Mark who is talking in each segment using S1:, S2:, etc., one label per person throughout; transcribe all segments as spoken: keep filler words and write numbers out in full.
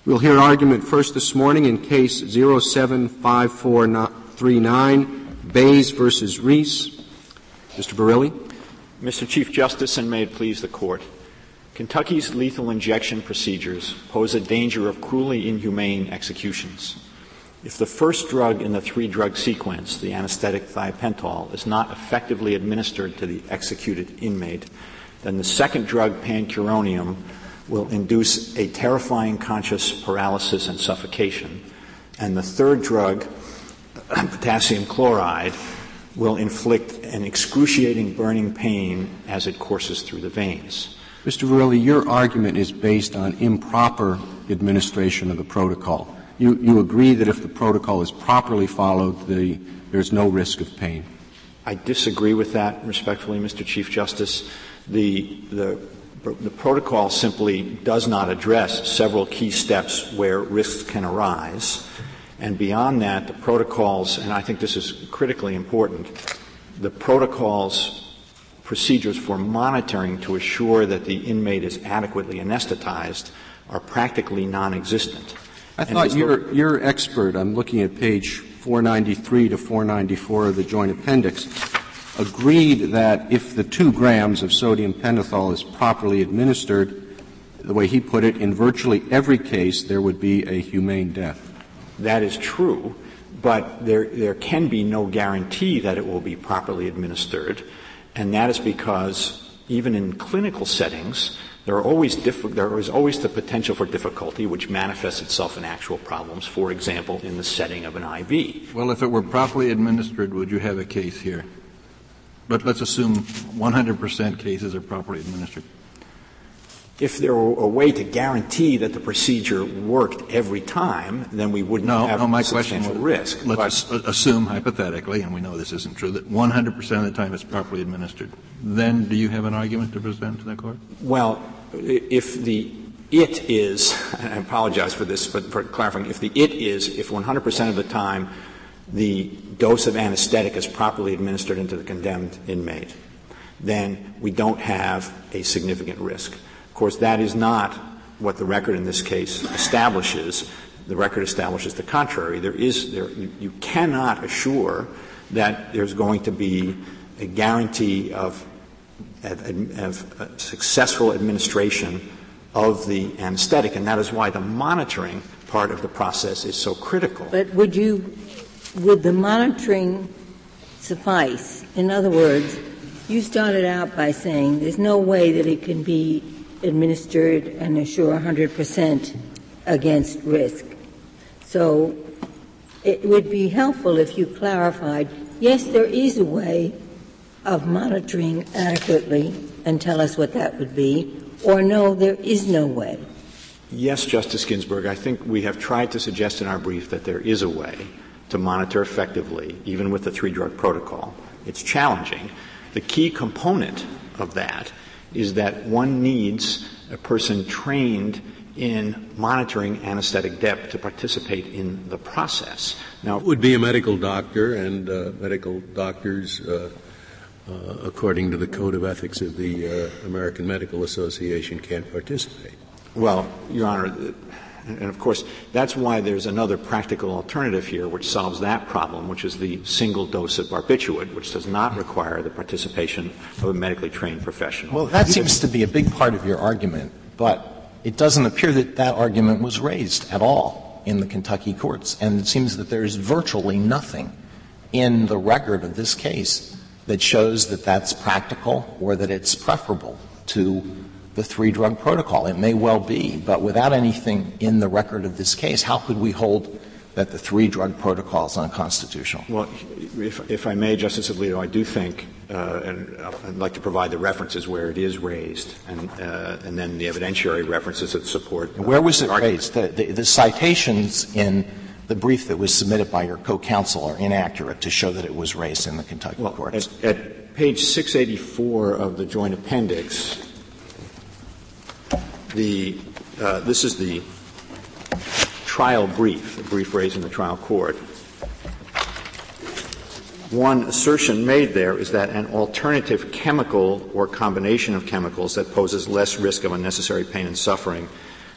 S1: We'll hear argument first this morning in Case zero seven five four three nine, Bays versus Reese. Mister Barilli.
S2: Mister Chief Justice, and may it please the Court, Kentucky's lethal injection procedures pose a danger of cruelly inhumane executions. If the first drug in the three-drug sequence, the anesthetic thiopentol, is not effectively administered to the executed inmate, then the second drug, pancuronium, will induce a terrifying conscious paralysis and suffocation, and the third drug, potassium chloride, will inflict an excruciating burning pain as it courses through the veins.
S1: Mister Barilli, your argument is based on improper administration of the protocol. You, you agree that if the protocol is properly followed, the, there's no risk of pain.
S2: I disagree with that, respectfully, Mister Chief Justice. The, the, the protocol simply does not address several key steps where risks can arise. And beyond that, the protocols, and I think this is critically important, the protocols procedures for monitoring to assure that the inmate is adequately anesthetized are practically non-existent.
S1: I and thought your, your expert, I'm looking at page four ninety-three to four ninety-four of the Joint Appendix, agreed that if the two grams of sodium pentothal is properly administered, the way he put it, in virtually every case there would be a humane death.
S2: That is true, but there, there can be no guarantee that it will be properly administered, and that is because even in clinical settings, there are always diff- there is always the potential for difficulty which manifests itself in actual problems, for example, in the setting of an I V.
S3: Well, if it were properly administered, would you have a case here? But let's assume one hundred percent cases are properly administered.
S2: If there were a way to guarantee that the procedure worked every time, then we wouldn't
S3: no,
S2: have
S3: no, my
S2: substantial
S3: question was,
S2: risk.
S3: Let's but, assume hypothetically, and we know this isn't true, that one hundred percent of the time it's properly administered. Then do you have an argument to present to the Court?
S2: Well, if the it is, and I apologize for this, but for clarifying, if the it is, if one hundred percent of the time the dose of anesthetic is properly administered into the condemned inmate, then we don't have a significant risk. Of course, that is not what the record in this case establishes. The record establishes the contrary. There is, there, you, you cannot assure that there's going to be a guarantee of, of, of successful administration of the anesthetic, and that is why the monitoring part of the process is so critical.
S4: But would you, would the monitoring suffice? In other words, you started out by saying there's no way that it can be administered and assure one hundred percent against risk. So it would be helpful if you clarified, yes, there is a way of monitoring adequately, and tell us what that would be, or no, there is no way.
S2: Yes, Justice Ginsburg, I think we have tried to suggest in our brief that there is a way to monitor effectively, even with the three-drug protocol. It's challenging. The key component of that is that one needs a person trained in monitoring anesthetic depth to participate in the process.
S5: Now, it would be a medical doctor, and uh, medical doctors, uh, uh, according to the Code of Ethics of the uh, American Medical Association, can't participate.
S2: Well, Your Honor, and of course, that's why there's another practical alternative here which solves that problem, which is the single dose of barbiturate, which does not require the participation of a medically trained professional.
S6: Well, that seems to be a big part of your argument, but it doesn't appear that that argument was raised at all in the Kentucky courts, and it seems that there is virtually nothing in the record of this case that shows that that's practical or that it's preferable to the three-drug protocol. It may well be, but without anything in the record of this case, how could we hold that the three-drug protocol is unconstitutional?
S2: Well, if, if I may, Justice Alito, I do think, uh, and I'd like to provide the references where it is raised, and, uh, and then the evidentiary references that support. Uh,
S6: where was it
S2: argument.
S6: raised? The, the, the citations in the brief that was submitted by your co-counsel are inaccurate to show that it was raised in the Kentucky
S2: well,
S6: courts.
S2: At, at page six eighty-four of the Joint Appendix, the uh, this is the trial brief, the brief raised in the trial court. One assertion made there is that an alternative chemical or combination of chemicals that poses less risk of unnecessary pain and suffering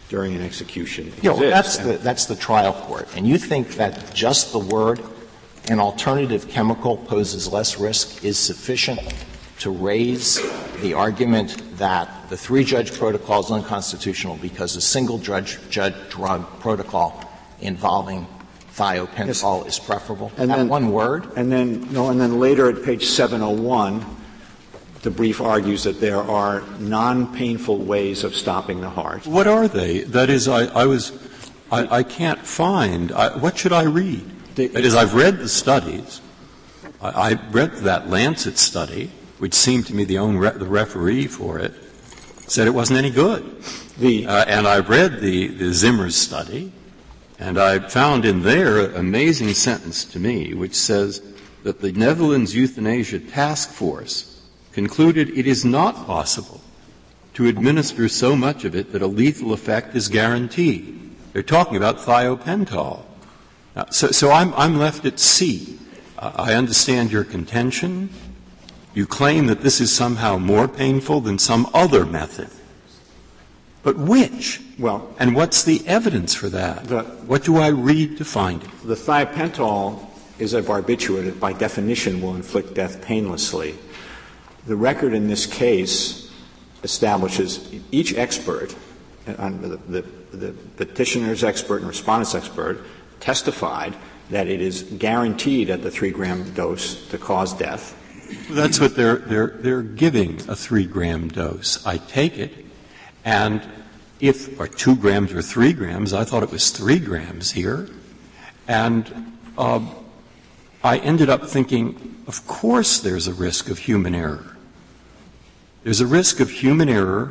S2: during an execution exists.
S6: Yeah, well, that's the, that's the trial court. And you think that just the word an alternative chemical poses less risk is sufficient to raise the argument that the three-judge protocol is unconstitutional because a single judge, judge drug protocol involving thiopental yes. is preferable?
S2: And
S6: that
S2: then,
S6: one word?
S2: And then, no, and then later at page seven oh one, the brief argues that there are non-painful ways of stopping the heart.
S5: What are they? That is, I, I was, I, I can't find. I, what should I read? The, that is, I've read the studies. I, I read that Lancet study, which seemed to me the own re- the referee for it said it wasn't any good.
S2: The,
S5: uh, and I read the, the Zimmer's study, and I found in there an amazing sentence to me, which says that the Netherlands Euthanasia Task Force concluded it is not possible to administer so much of it that a lethal effect is guaranteed. They're talking about thiopental. Uh, so, so I'm, I'm left at sea. Uh, I understand your contention. You claim that this is somehow more painful than some other method. But which?
S2: Well,
S5: and what's the evidence for that?
S2: The,
S5: what do I read to find it?
S2: The thiopental is a barbiturate. It, by definition, will inflict death painlessly. The record in this case establishes each expert, uh, the, the, the petitioner's expert and respondent's expert, testified that it is guaranteed at the three-gram dose to cause death.
S5: That's what they're, they're, they're giving, a three-gram dose. I take it, and if, or two grams or three grams, I thought it was three grams here, and uh, I ended up thinking, of course there's a risk of human error. There's a risk of human error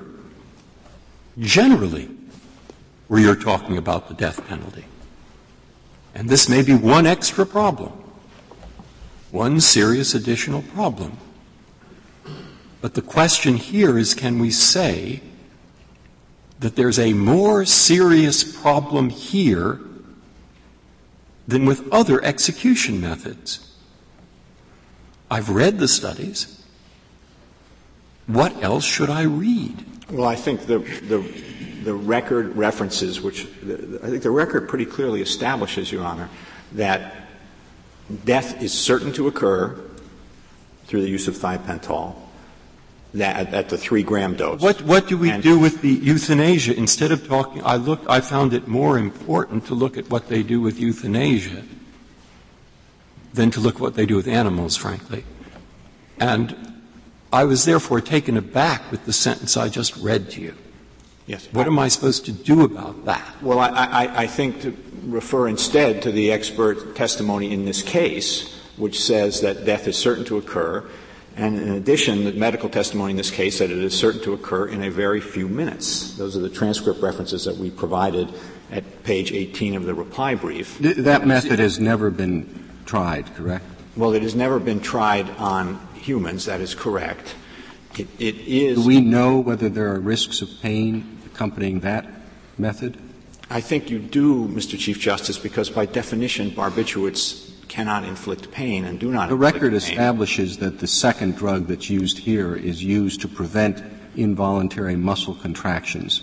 S5: generally where you're talking about the death penalty. And this may be one extra problem, one serious additional problem. But the question here is, can we say that there's a more serious problem here than with other execution methods? I've read the studies. What else should I read?
S2: Well, I think the the, the record references, which the, I think the record pretty clearly establishes, Your Honor, that death is certain to occur through the use of thiopental that, at, at the three-gram dose.
S5: What, what do we and do with the euthanasia? Instead of talking, I looked, I found it more important to look at what they do with euthanasia than to look at what they do with animals, frankly. And I was therefore taken aback with the sentence I just read to you.
S2: Yes.
S5: What am I supposed to do about that?
S2: Well, I, I, I think to refer instead to the expert testimony in this case, which says that death is certain to occur, and in addition, the medical testimony in this case that it is certain to occur in a very few minutes. Those are the transcript references that we provided at page eighteen of the reply brief.
S1: Th- that method has never been tried, correct?
S2: Well, it has never been tried on humans. That is correct. It, it is.
S1: Do we know whether there are risks of pain accompanying that method?
S2: I think you do, Mister Chief Justice, because by definition, barbiturates cannot inflict pain and do not
S1: the
S2: inflict
S1: record
S2: pain.
S1: establishes that the second drug that's used here is used to prevent involuntary muscle contractions.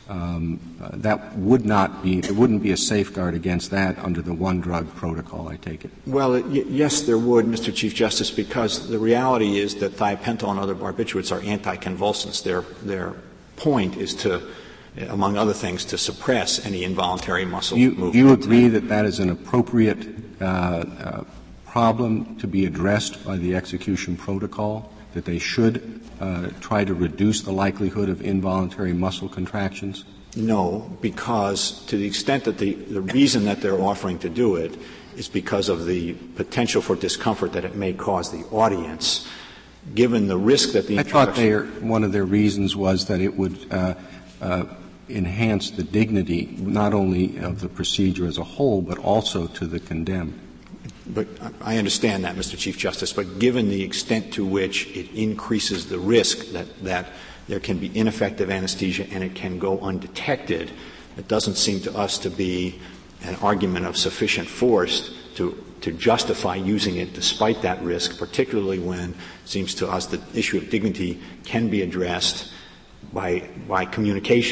S1: Um, uh, that would not be, there wouldn't be a safeguard against that under the one-drug protocol, I take it.
S2: Well, it, y- yes, there would, Mister Chief Justice, because the reality is that thiopental and other barbiturates are anticonvulsants. Their, their point is to, among other things, to suppress any involuntary muscle
S1: you,
S2: movement.
S1: Do you agree that that is an appropriate uh, uh, problem to be addressed by the execution protocol, that they should uh, try to reduce the likelihood of involuntary muscle contractions?
S2: No, because to the extent that the, the reason that they're offering to do it is because of the potential for discomfort that it may cause the audience, given the risk that the
S1: I thought their, one of their reasons was that it would uh, uh, enhance the dignity not only of the procedure as a whole, but also to the condemned.
S2: But I understand that, Mister Chief Justice, but given the extent to which it increases the risk that, that there can be ineffective anesthesia and it can go undetected, it doesn't seem to us to be an argument of sufficient force to, to justify using it despite that risk, particularly when it seems to us the issue of dignity can be addressed by, by communication.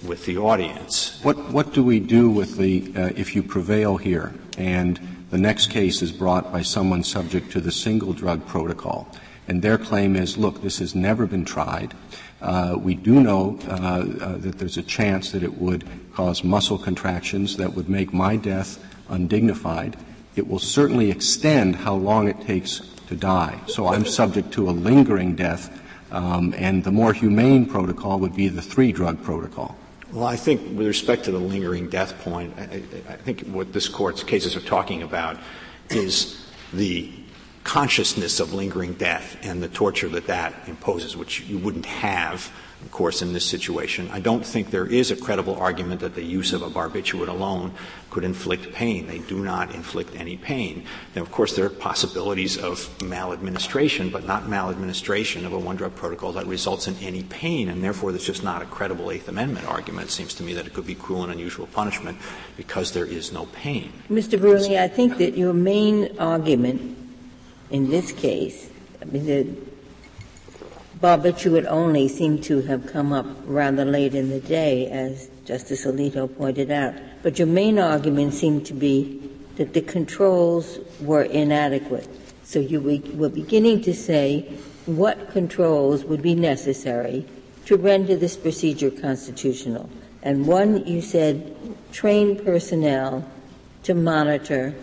S2: with the audience.
S1: What, what do we do with the, uh, if you prevail here and the next case is brought by someone subject to the single drug protocol, and their claim is, look, this has never been tried. Uh, we do know uh, uh, that there's a chance that it would cause muscle contractions that would make my death undignified. It will certainly extend how long it takes to die. So I'm subject to a lingering death, um, and the more humane protocol would be the three-drug protocol.
S2: Well, I think with respect to the lingering death point, I, I think what this Court's cases are talking about is the consciousness of lingering death and the torture that that imposes, which you wouldn't have, of course, in this situation. I don't think there is a credible argument that the use of a barbiturate alone could inflict pain. They do not inflict any pain. Now, of course, there are possibilities of maladministration, but not maladministration of a one-drug protocol that results in any pain, and therefore there's just not a credible Eighth Amendment argument. It seems to me that it could be cruel and unusual punishment because there is no pain.
S4: Mister Verrilli, I think that your main argument in this case, I mean, the barbiturate only seemed to have come up rather late in the day, as Justice Alito pointed out. But your main argument seemed to be that the controls were inadequate. So you were beginning to say what controls would be necessary to render this procedure constitutional. And one, you said, train personnel to monitor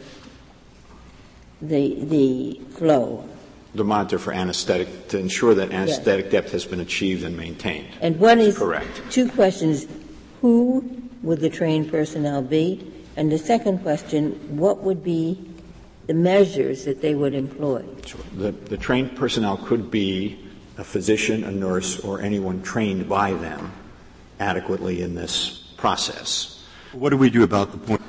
S4: the the flow.
S2: The monitor for anesthetic, to ensure that anesthetic yes. depth has been achieved and maintained.
S4: And one is
S2: correct.
S4: Two questions. Who would the trained personnel be? And the second question, what would be the measures that they would employ?
S2: Sure. The, the trained personnel could be a physician, a nurse, or anyone trained by them adequately in this process.
S5: What do we do about the point,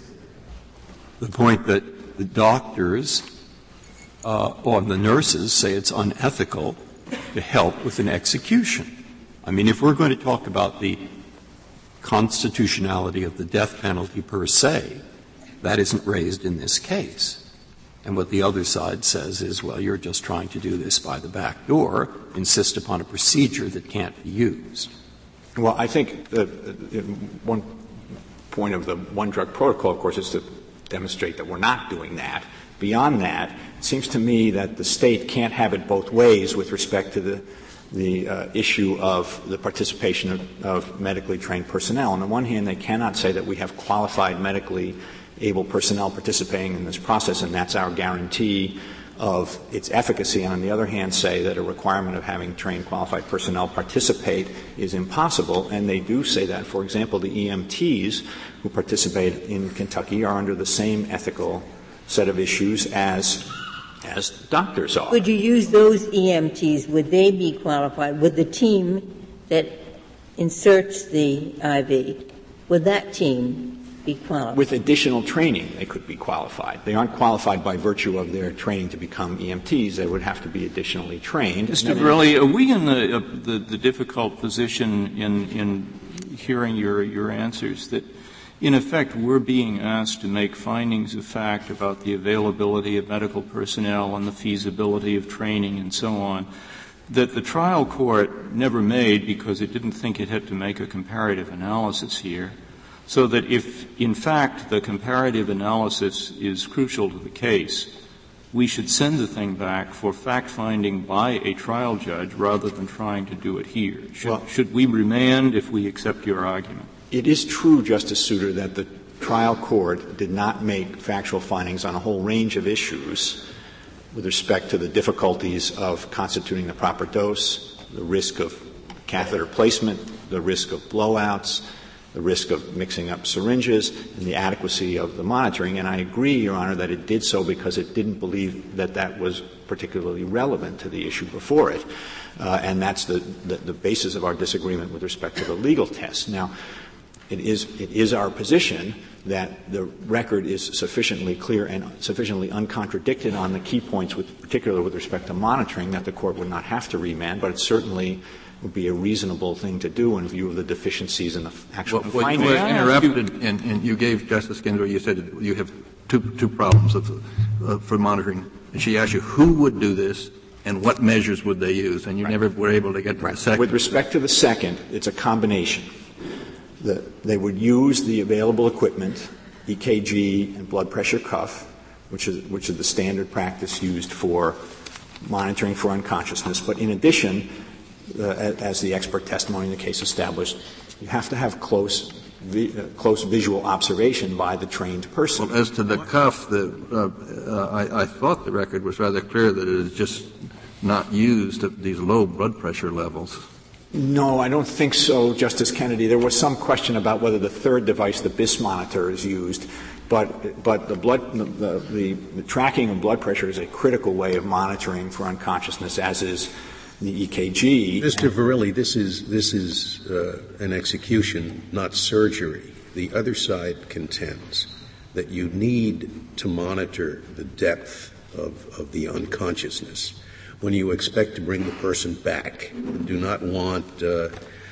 S5: the point that the doctors uh, or the nurses say it's unethical to help with an execution? I mean, if we're going to talk about the constitutionality of the death penalty per se, that isn't raised in this case. And what the other side says is, well, you're just trying to do this by the back door, insist upon a procedure that can't be used.
S2: Well, I think that one point of the one-drug protocol, of course, is to demonstrate that we're not doing that. Beyond that, it seems to me that the state can't have it both ways with respect to the the uh, issue of the participation of, of medically trained personnel. On the one hand, they cannot say that we have qualified medically able personnel participating in this process, and that's our guarantee of its efficacy, and on the other hand say that a requirement of having trained qualified personnel participate is impossible, and they do say that. For example, the E M Ts who participate in Kentucky are under the same ethical set of issues as as doctors are.
S4: Would you use those E M Ts? Would they be qualified? Would the team that inserts the I V, would that team be qualified?
S2: With additional training, they could be qualified. They aren't qualified by virtue of their training to become E M Ts. They would have to be additionally trained.
S7: Mister Verrilli, are we in the, uh, the, the difficult position in, in hearing your, your answers that, in effect, we're being asked to make findings of fact about the availability of medical personnel and the feasibility of training and so on, that the trial court never made because it didn't think it had to make a comparative analysis here, so that if, in fact, the comparative analysis is crucial to the case, we should send the thing back for fact-finding by a trial judge rather than trying to do it here. Should, well, should we remand if we accept your argument?
S2: It is true, Justice Souter, that the trial court did not make factual findings on a whole range of issues with respect to the difficulties of constituting the proper dose, the risk of catheter placement, the risk of blowouts, the risk of mixing up syringes, and the adequacy of the monitoring. And I agree, Your Honor, that it did so because it didn't believe that that was particularly relevant to the issue before it. Uh, and that's the, the, the basis of our disagreement with respect to the legal test. Now, it is, it is our position that the record is sufficiently clear and sufficiently uncontradicted on the key points, with, particularly with respect to monitoring, that the court would not have to remand, but it certainly would be a reasonable thing to do in view of the deficiencies in the actual
S3: well,
S2: findings.
S3: You were interrupted, and, and you gave Justice Ginsburg, you said you have two, two problems of, uh, for monitoring. And she asked you who would do this and what measures would they use, and you right. never were able to get to
S2: right.
S3: the second.
S2: With respect to the second, it's a combination. the, they would use the available equipment, E K G and blood pressure cuff, which is, which is the standard practice used for monitoring for unconsciousness. But in addition, uh, as the expert testimony in the case established, you have to have close Vi- uh, close visual observation by the trained person.
S3: Well, as to the cuff, the, uh, uh, I, I thought the record was rather clear that it is just not used at these low blood pressure levels.
S2: No, I don't think so, Justice Kennedy. There was some question about whether the third device, the B I S monitor, is used, but but the blood the, the, the tracking of blood pressure is a critical way of monitoring for unconsciousness, as is the E K G.
S8: Mister Verrilli, this is this is uh, an execution, not surgery. The other side contends that you need to monitor the depth of, of the unconsciousness when you expect to bring the person back. You do not want uh,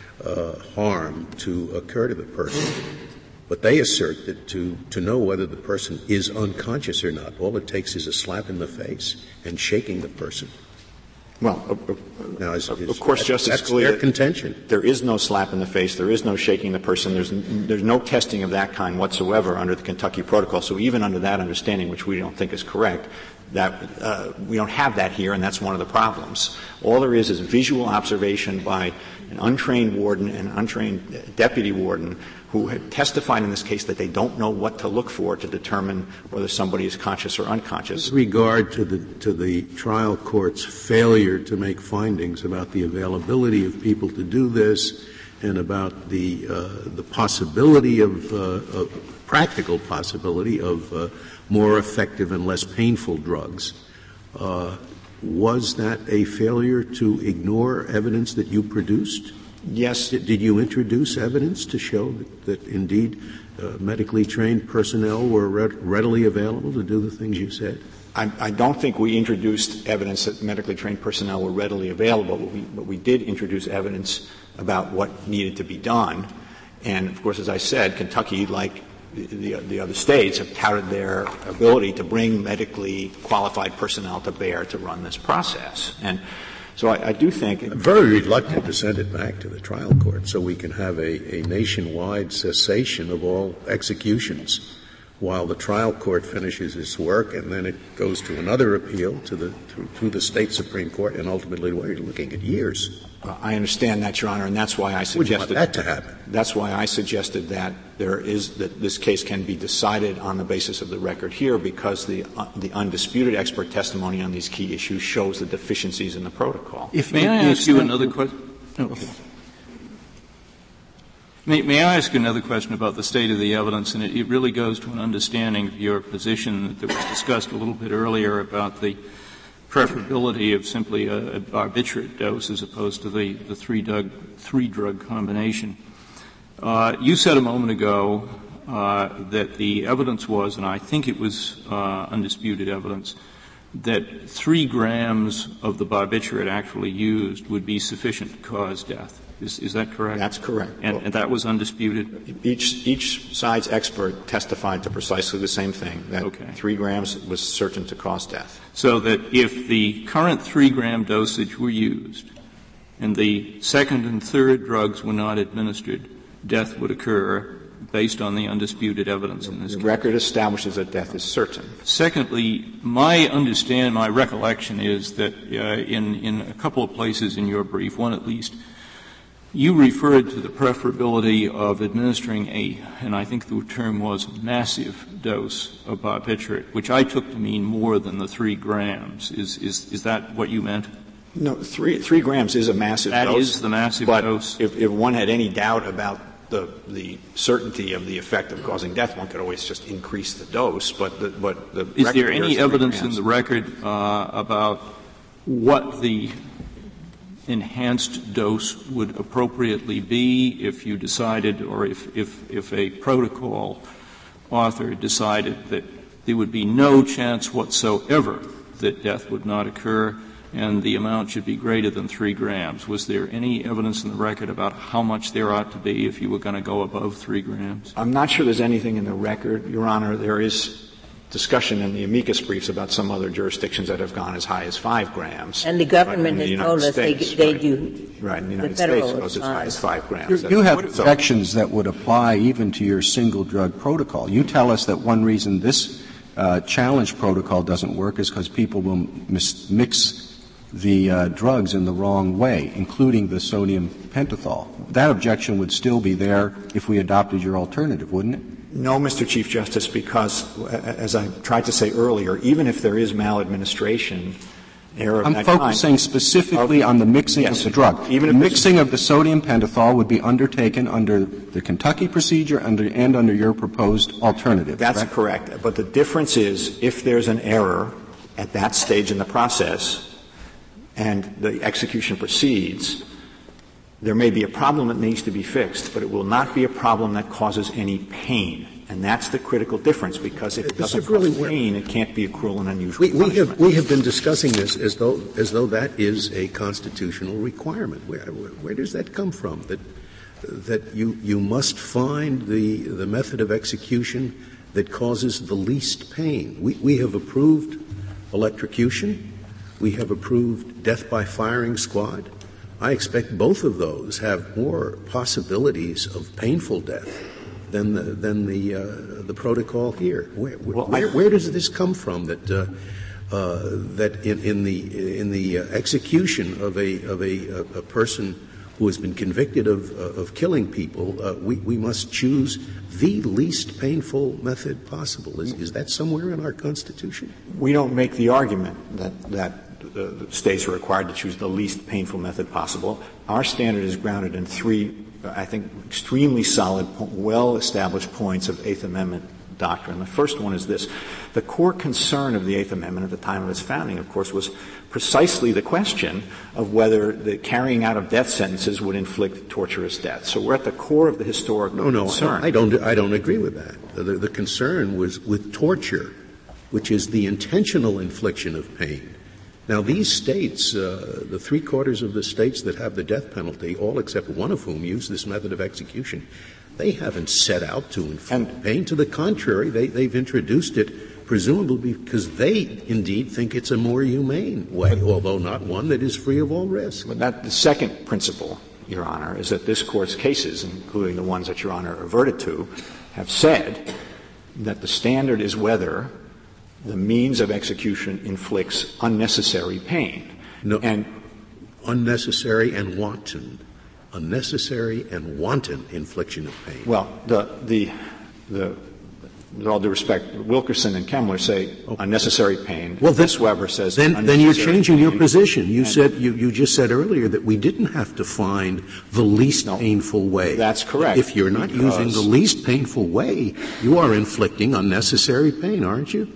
S8: uh, harm to occur to the person. But they assert that to, to know whether the person is unconscious or not, all it takes is a slap in the face and shaking the person.
S2: Well, uh, uh,
S8: now, is, is,
S2: of course,
S8: that,
S2: Justice
S8: that's
S2: Scalia,
S8: their contention.
S2: There is no slap in the face. There is no shaking the person. There's, there's no testing of that kind whatsoever under the Kentucky Protocol. So even under that understanding, which we don't think is correct, that uh, we don't have that here, and that's one of the problems. All there is is visual observation by an untrained warden and an untrained deputy warden who had testified in this case that they don't know what to look for to determine whether somebody is conscious or unconscious.
S8: With regard to the to the trial court's failure to make findings about the availability of people to do this and about the uh, the possibility of, uh, of practical possibility of uh, more effective and less painful drugs, uh, was that a failure to ignore evidence that you produced?
S2: Yes.
S8: Did, did you introduce evidence to show that, that indeed uh, medically trained personnel were re- readily available to do the things you said?
S2: I, I don't think we introduced evidence that medically trained personnel were readily available, but we, but we did introduce evidence about what needed to be done. And, of course, as I said, Kentucky, like the, the, the other states, have touted their ability to bring medically qualified personnel to bear to run this process. And so I, I do think
S8: I'm very reluctant to send it back to the trial court so we can have a, a nationwide cessation of all executions while the trial court finishes its work, and then it goes to another appeal to the to, to the state Supreme Court, and ultimately we're looking at years.
S2: Uh, I understand that, Your Honor, and that's why I suggested
S8: Would you want that to happen?
S2: That's why I suggested that there is that this case can be decided on the basis of the record here, because the uh, the undisputed expert testimony on these key issues shows the deficiencies in the protocol.
S7: If may I ask you another question? Okay. May, may I ask another question about the state of the evidence? And it, it really goes to an understanding of your position that was discussed a little bit earlier about the preferability of simply a, a barbiturate dose as opposed to the, the three drug, three drug combination. Uh, you said a moment ago uh, that the evidence was, and I think it was uh, undisputed evidence, that three grams of the barbiturate actually used would be sufficient to cause death. Is, is that correct?
S2: That's correct.
S7: And, and that was undisputed?
S2: Each, each side's expert testified to precisely the same thing, that
S7: okay.
S2: three grams was certain to cause death.
S7: So that if the current three-gram dosage were used and the second and third drugs were not administered, death would occur based on the undisputed evidence in this
S2: the
S7: case.
S2: The record establishes that death is certain.
S7: Secondly, my understand, my recollection is that uh, in, in a couple of places in your brief, one at least, you referred to the preferability of administering a, and I think the term was massive dose of barbiturate, which I took to mean more than the three grams. Is, is, is that what you meant?
S2: No, three, three grams is a massive
S7: that
S2: dose.
S7: That is the massive
S2: but
S7: dose.
S2: If, if one had any doubt about the, the certainty of the effect of causing death, one could always just increase the dose. But the, but the
S7: is there any evidence
S2: grams.
S7: in the record uh, about what the enhanced dose would appropriately be if you decided, or if, if, if a protocol author decided that there would be no chance whatsoever that death would not occur and the amount should be greater than three grams? Was there any evidence in the record about how much there ought to be if you were going to go above three grams?
S2: I'm not sure there's anything in the record, Your Honor. There is discussion in the amicus briefs about some other jurisdictions that have gone as high as five grams.
S4: And the government
S2: right,
S4: has told us they,
S2: States,
S4: they
S2: right.
S4: do.
S2: Right. In the United
S4: the
S2: States, it goes as high as five grams.
S1: You, you have objections that would apply even to your single drug protocol. You tell us that one reason this uh, challenge protocol doesn't work is because people will mis- mix the uh, drugs in the wrong way, including the sodium pentothal. That objection would still be there if we adopted your alternative, wouldn't it?
S2: No, Mister Chief Justice, because, as I tried to say earlier, even if there is maladministration, error of
S1: I'm
S2: that
S1: focusing
S2: kind,
S1: specifically
S2: of,
S1: on the mixing
S2: yes,
S1: of the drug.
S2: Even
S1: the
S2: if
S1: mixing of the sodium pentothal would be undertaken under the Kentucky procedure under, and under your proposed alternative.
S2: That's
S1: correct?
S2: correct. But the difference is if there's an error at that stage in the process and the execution proceeds, there may be a problem that needs to be fixed, but it will not be a problem that causes any pain. And that's the critical difference, because if it doesn't cause really pain, it can't be a cruel and unusual
S8: we, we
S2: punishment.
S8: have we have been discussing this as though as though that is a constitutional requirement. Where where, where does that come from? That that you you must find the the method of execution that causes the least pain. We we have approved electrocution. We have approved death by firing squad. I expect both of those have more possibilities of painful death than the, than the, uh, the protocol here. Where,
S2: well,
S8: where, where does this come from that, uh, uh, that in, in the, in the uh, execution of a, of a, a person who has been convicted of, uh, of killing people, uh, we, we must choose the least painful method possible? Is, is that somewhere in our Constitution?
S2: We don't make the argument that, that uh, states are required to choose the least painful method possible. Our standard is grounded in three, I think, extremely solid, well-established points of Eighth Amendment doctrine. The first one is this. The core concern of the Eighth Amendment at the time of its founding, of course, was precisely the question of whether the carrying out of death sentences would inflict torturous death. So we're at the core of the historical
S8: no, no,
S2: concern.
S8: I don't, I don't agree with that. The, the concern was with torture, which is the intentional infliction of pain. Now, these states, uh, the three-quarters of the states that have the death penalty, all except one of whom use this method of execution, they haven't set out to inflict and, pain. To the contrary, they, they've introduced it presumably because they indeed think it's a more humane way, but, although not one that is free of all risk.
S2: But that, the second principle, Your Honor, is that this Court's cases, including the ones that Your Honor averted to, have said that the standard is whether the means of execution inflicts unnecessary pain.
S8: No,
S2: and
S8: unnecessary and wanton. Unnecessary and wanton infliction of pain.
S2: Well, the, the, the, with all due respect, Wilkerson and Kemmler say okay. unnecessary pain.
S8: Well,
S2: this Weber says
S8: then, then you're changing
S2: pain.
S8: your position. You said, you, you just said earlier that we didn't have to find the least
S2: no,
S8: painful way.
S2: That's correct.
S8: If you're not using the least painful way, you are inflicting unnecessary pain, aren't you?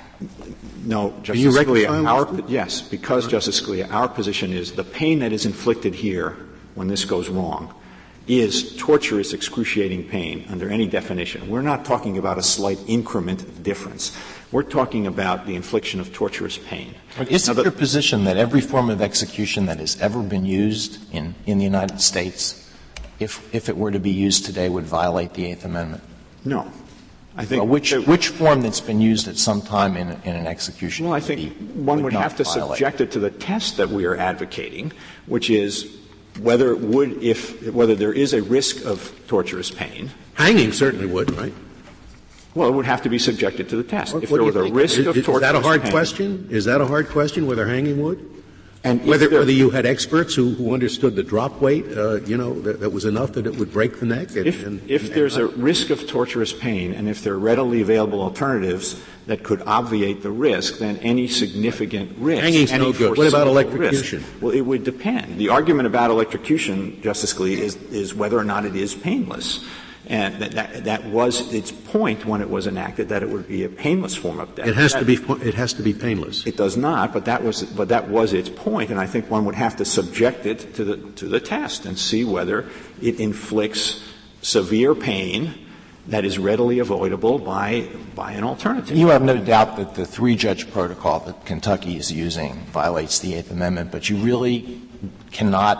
S2: No, Justice Scalia, our, yes, because, right. Justice Scalia, our position is the pain that is inflicted here when this goes wrong is torturous, excruciating pain under any definition. We're not talking about a slight increment of difference. We're talking about the infliction of torturous pain.
S6: But is it your position that every form of execution that has ever been used in, in the United States, if, if it were to be used today, would violate the Eighth Amendment?
S2: No. I think
S6: well, which, which form that's been used at some time in, in an execution?
S2: Well, I think one would, would have to violate. subject it to the test that we are advocating, which is whether it would, if whether there is a risk of torturous pain.
S8: Hanging certainly would, right?
S2: Well, it would have to be subjected to the test.
S8: What,
S2: if
S8: what
S2: there was a
S8: think?
S2: risk
S8: is,
S2: of
S8: is
S2: torturous
S8: pain. Is that a hard
S2: pain,
S8: question? Is that a hard question, whether hanging would?
S2: And
S8: whether,
S2: there,
S8: whether you had experts who, who understood the drop weight, uh, you know, that, that was enough that it would break the neck? And,
S2: if
S8: and,
S2: if
S8: and,
S2: there's
S8: and,
S2: a risk of torturous pain, and if there are readily available alternatives that could obviate the risk, then any significant risk.
S8: Hanging's
S2: any
S8: no good. What about electrocution?
S2: Risk, well, it would depend. The argument about electrocution, Justice Scalia, is, is whether or not it is painless. And that, that, that was its point when it was enacted, that it would be a painless form of death.
S8: It has
S2: that,
S8: to be, it has to be painless.
S2: It does not, but that was, but that was its point, and I think one would have to subject it to the, to the test and see whether it inflicts severe pain that is readily avoidable by, by an alternative.
S6: You have no doubt that the three-judge protocol that Kentucky is using violates the Eighth Amendment, but you really cannot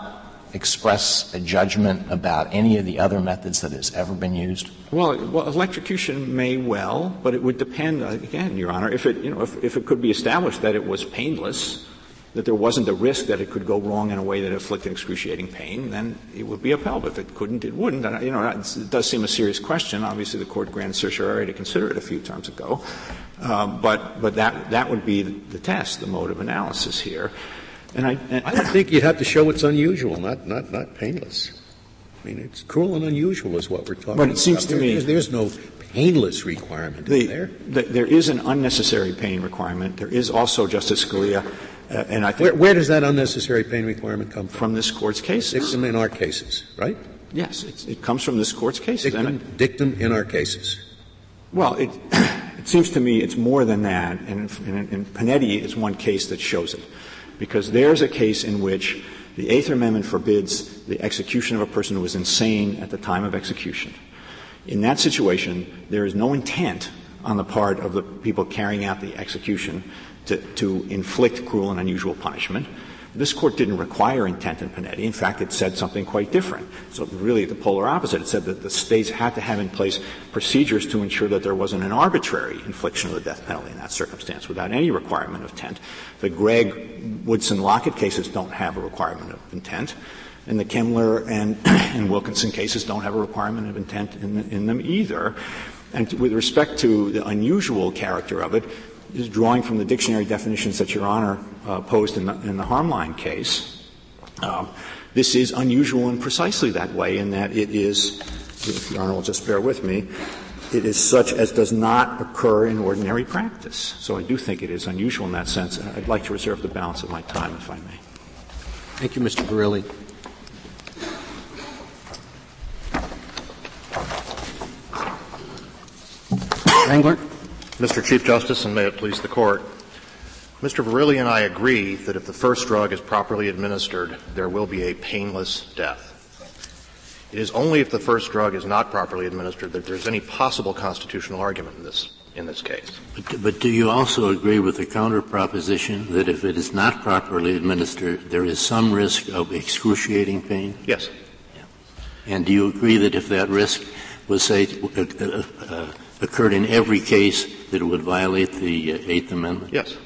S6: express a judgment about any of the other methods that has ever been used?
S2: Well, well, electrocution may well, but it would depend, again, Your Honor, if it, you know, if, if it could be established that it was painless, that there wasn't a risk that it could go wrong in a way that inflicted excruciating pain, then it would be upheld. If it couldn't, it wouldn't. And, you know, it does seem a serious question. Obviously, the Court granted certiorari to consider it a few terms ago. Uh, but but that that would be the test, the mode of analysis here. And I, and
S8: I think you'd have to show it's unusual, not not not painless. I mean, it's cruel and unusual is what we're talking about.
S2: But it seems
S8: about.
S2: to me
S8: there's, there's no painless requirement
S2: the,
S8: in there.
S2: The, there is an unnecessary pain requirement. There is also, Justice Scalia, uh, and I think
S8: where, where does that unnecessary pain requirement come from?
S2: From this Court's cases.
S8: Dictum in our cases, right?
S2: Yes, it's, it comes from this Court's cases.
S8: Dictum,
S2: and it,
S8: dictum in our cases.
S2: Well, it, it seems to me it's more than that, and, and, and Panetti is one case that shows it. Because there's a case in which the Eighth Amendment forbids the execution of a person who is insane at the time of execution. In that situation, there is no intent on the part of the people carrying out the execution to, to inflict cruel and unusual punishment. This Court didn't require intent in Panetti. In fact, it said something quite different. So really the polar opposite. It said that the states had to have in place procedures to ensure that there wasn't an arbitrary infliction of the death penalty in that circumstance without any requirement of intent. The Gregg, Woodson, Lockett cases don't have a requirement of intent. And the Kemmler and, and Wilkinson cases don't have a requirement of intent in, in them either. And with respect to the unusual character of it, is drawing from the dictionary definitions that Your Honor uh, posed in the, in the Harmline case. Um, this is unusual in precisely that way, in that it is, if Your Honor will just bear with me, it is such as does not occur in ordinary practice. So I do think it is unusual in that sense. I'd like to reserve the balance of my time, if I may.
S1: Thank you, Mister Verrilli. Wrangler.
S9: Mister Chief Justice, and may it please the Court, Mister Verrilli and I agree that if the first drug is properly administered, there will be a painless death. It is only if the first drug is not properly administered that there's any possible constitutional argument in this, in this case.
S10: But, but do you also agree with the counter proposition that if it is not properly administered, there is some risk of excruciating pain?
S9: Yes.
S10: Yeah. And do you agree that if that risk was, say, uh, uh, uh, occurred in every case, that it would violate the uh, Eighth Amendment?
S9: Yes.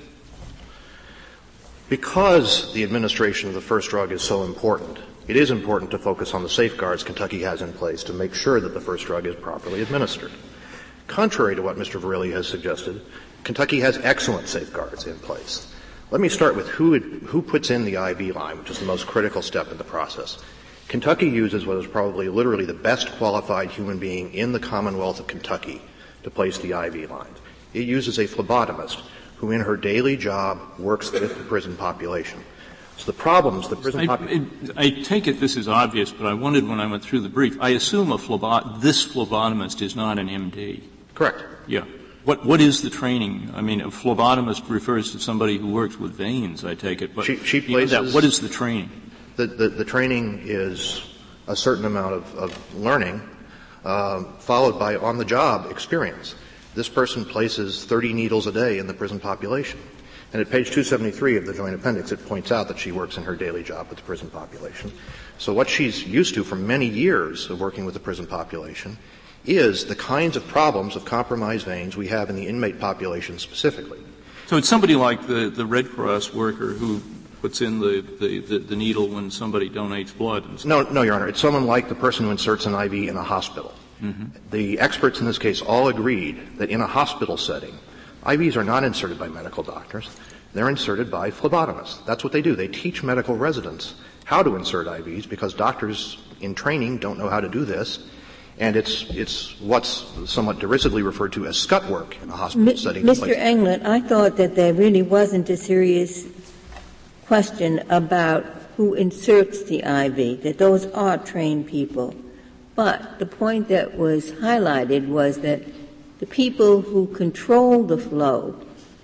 S9: Because the administration of the first drug is so important, it is important to focus on the safeguards Kentucky has in place to make sure that the first drug is properly administered. Contrary to what Mister Verrilli has suggested, Kentucky has excellent safeguards in place. Let me start with who, it, who puts in the I V line, which is the most critical step in the process. Kentucky uses what is probably literally the best qualified human being in the Commonwealth of Kentucky to place the I V lines. It uses a phlebotomist who in her daily job works with the prison population. So the problems the prison population...
S7: I, I take it this is obvious, but I wondered when I went through the brief. I assume a phlebot- this phlebotomist is not an M D.
S9: Correct.
S7: Yeah. What, what is the training? I mean, a phlebotomist refers to somebody who works with veins, I take it. But
S9: she, she places,
S7: that, what is the training?
S9: The, the, the training is a certain amount of, of learning, uh, followed by on-the-job experience. This person places thirty needles a day in the prison population. And at page two seventy-three of the Joint Appendix, it points out that she works in her daily job with the prison population. So what she's used to for many years of working with the prison population is the kinds of problems of compromised veins we have in the inmate population specifically.
S7: So it's somebody like the, the Red Cross worker who puts in the, the, the, the needle when somebody donates blood and stuff.
S9: No, no, Your Honor. It's someone like the person who inserts an I V in a hospital. Mm-hmm. The experts in this case all agreed that in a hospital setting, I Vs are not inserted by medical doctors. They're inserted by phlebotomists. That's what they do. They teach medical residents how to insert I Vs because doctors in training don't know how to do this. And it's, it's what's somewhat derisively referred to as scut work in a hospital M- setting.
S4: Mister Englert, I thought that there really wasn't a serious question about who inserts the I V, that those are trained people. But the point that was highlighted was that the people who control the flow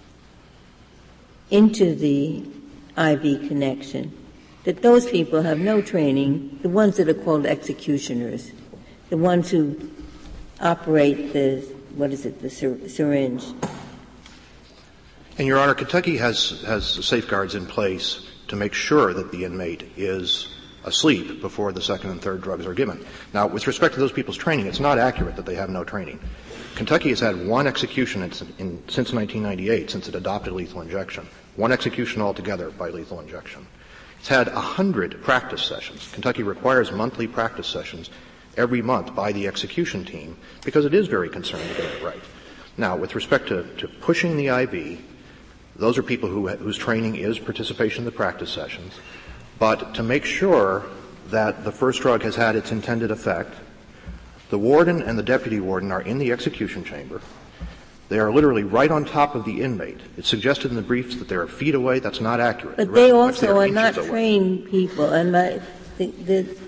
S4: into the I V connection, that those people have no training, the ones that are called executioners, the ones who operate the, what is it, the syr- syringe.
S9: And, Your Honor, Kentucky has, has safeguards in place to make sure that the inmate is asleep before the second and third drugs are given. Now, with respect to those people's training, it's not accurate that they have no training. Kentucky has had one execution in, in, since nineteen ninety-eight, since it adopted lethal injection. One execution altogether by lethal injection. It's had a hundred practice sessions. Kentucky requires monthly practice sessions every month by the execution team because it is very concerned to get it right. Now, with respect to, to pushing the I V, those are people who, whose training is participation in the practice sessions. But to make sure that the first drug has had its intended effect, the warden and the deputy warden are in the execution chamber. They are literally right on top of the inmate. It's suggested in the briefs that they're feet away. That's not accurate.
S4: But they also
S9: they
S4: are, are not trained people. And my, the, the,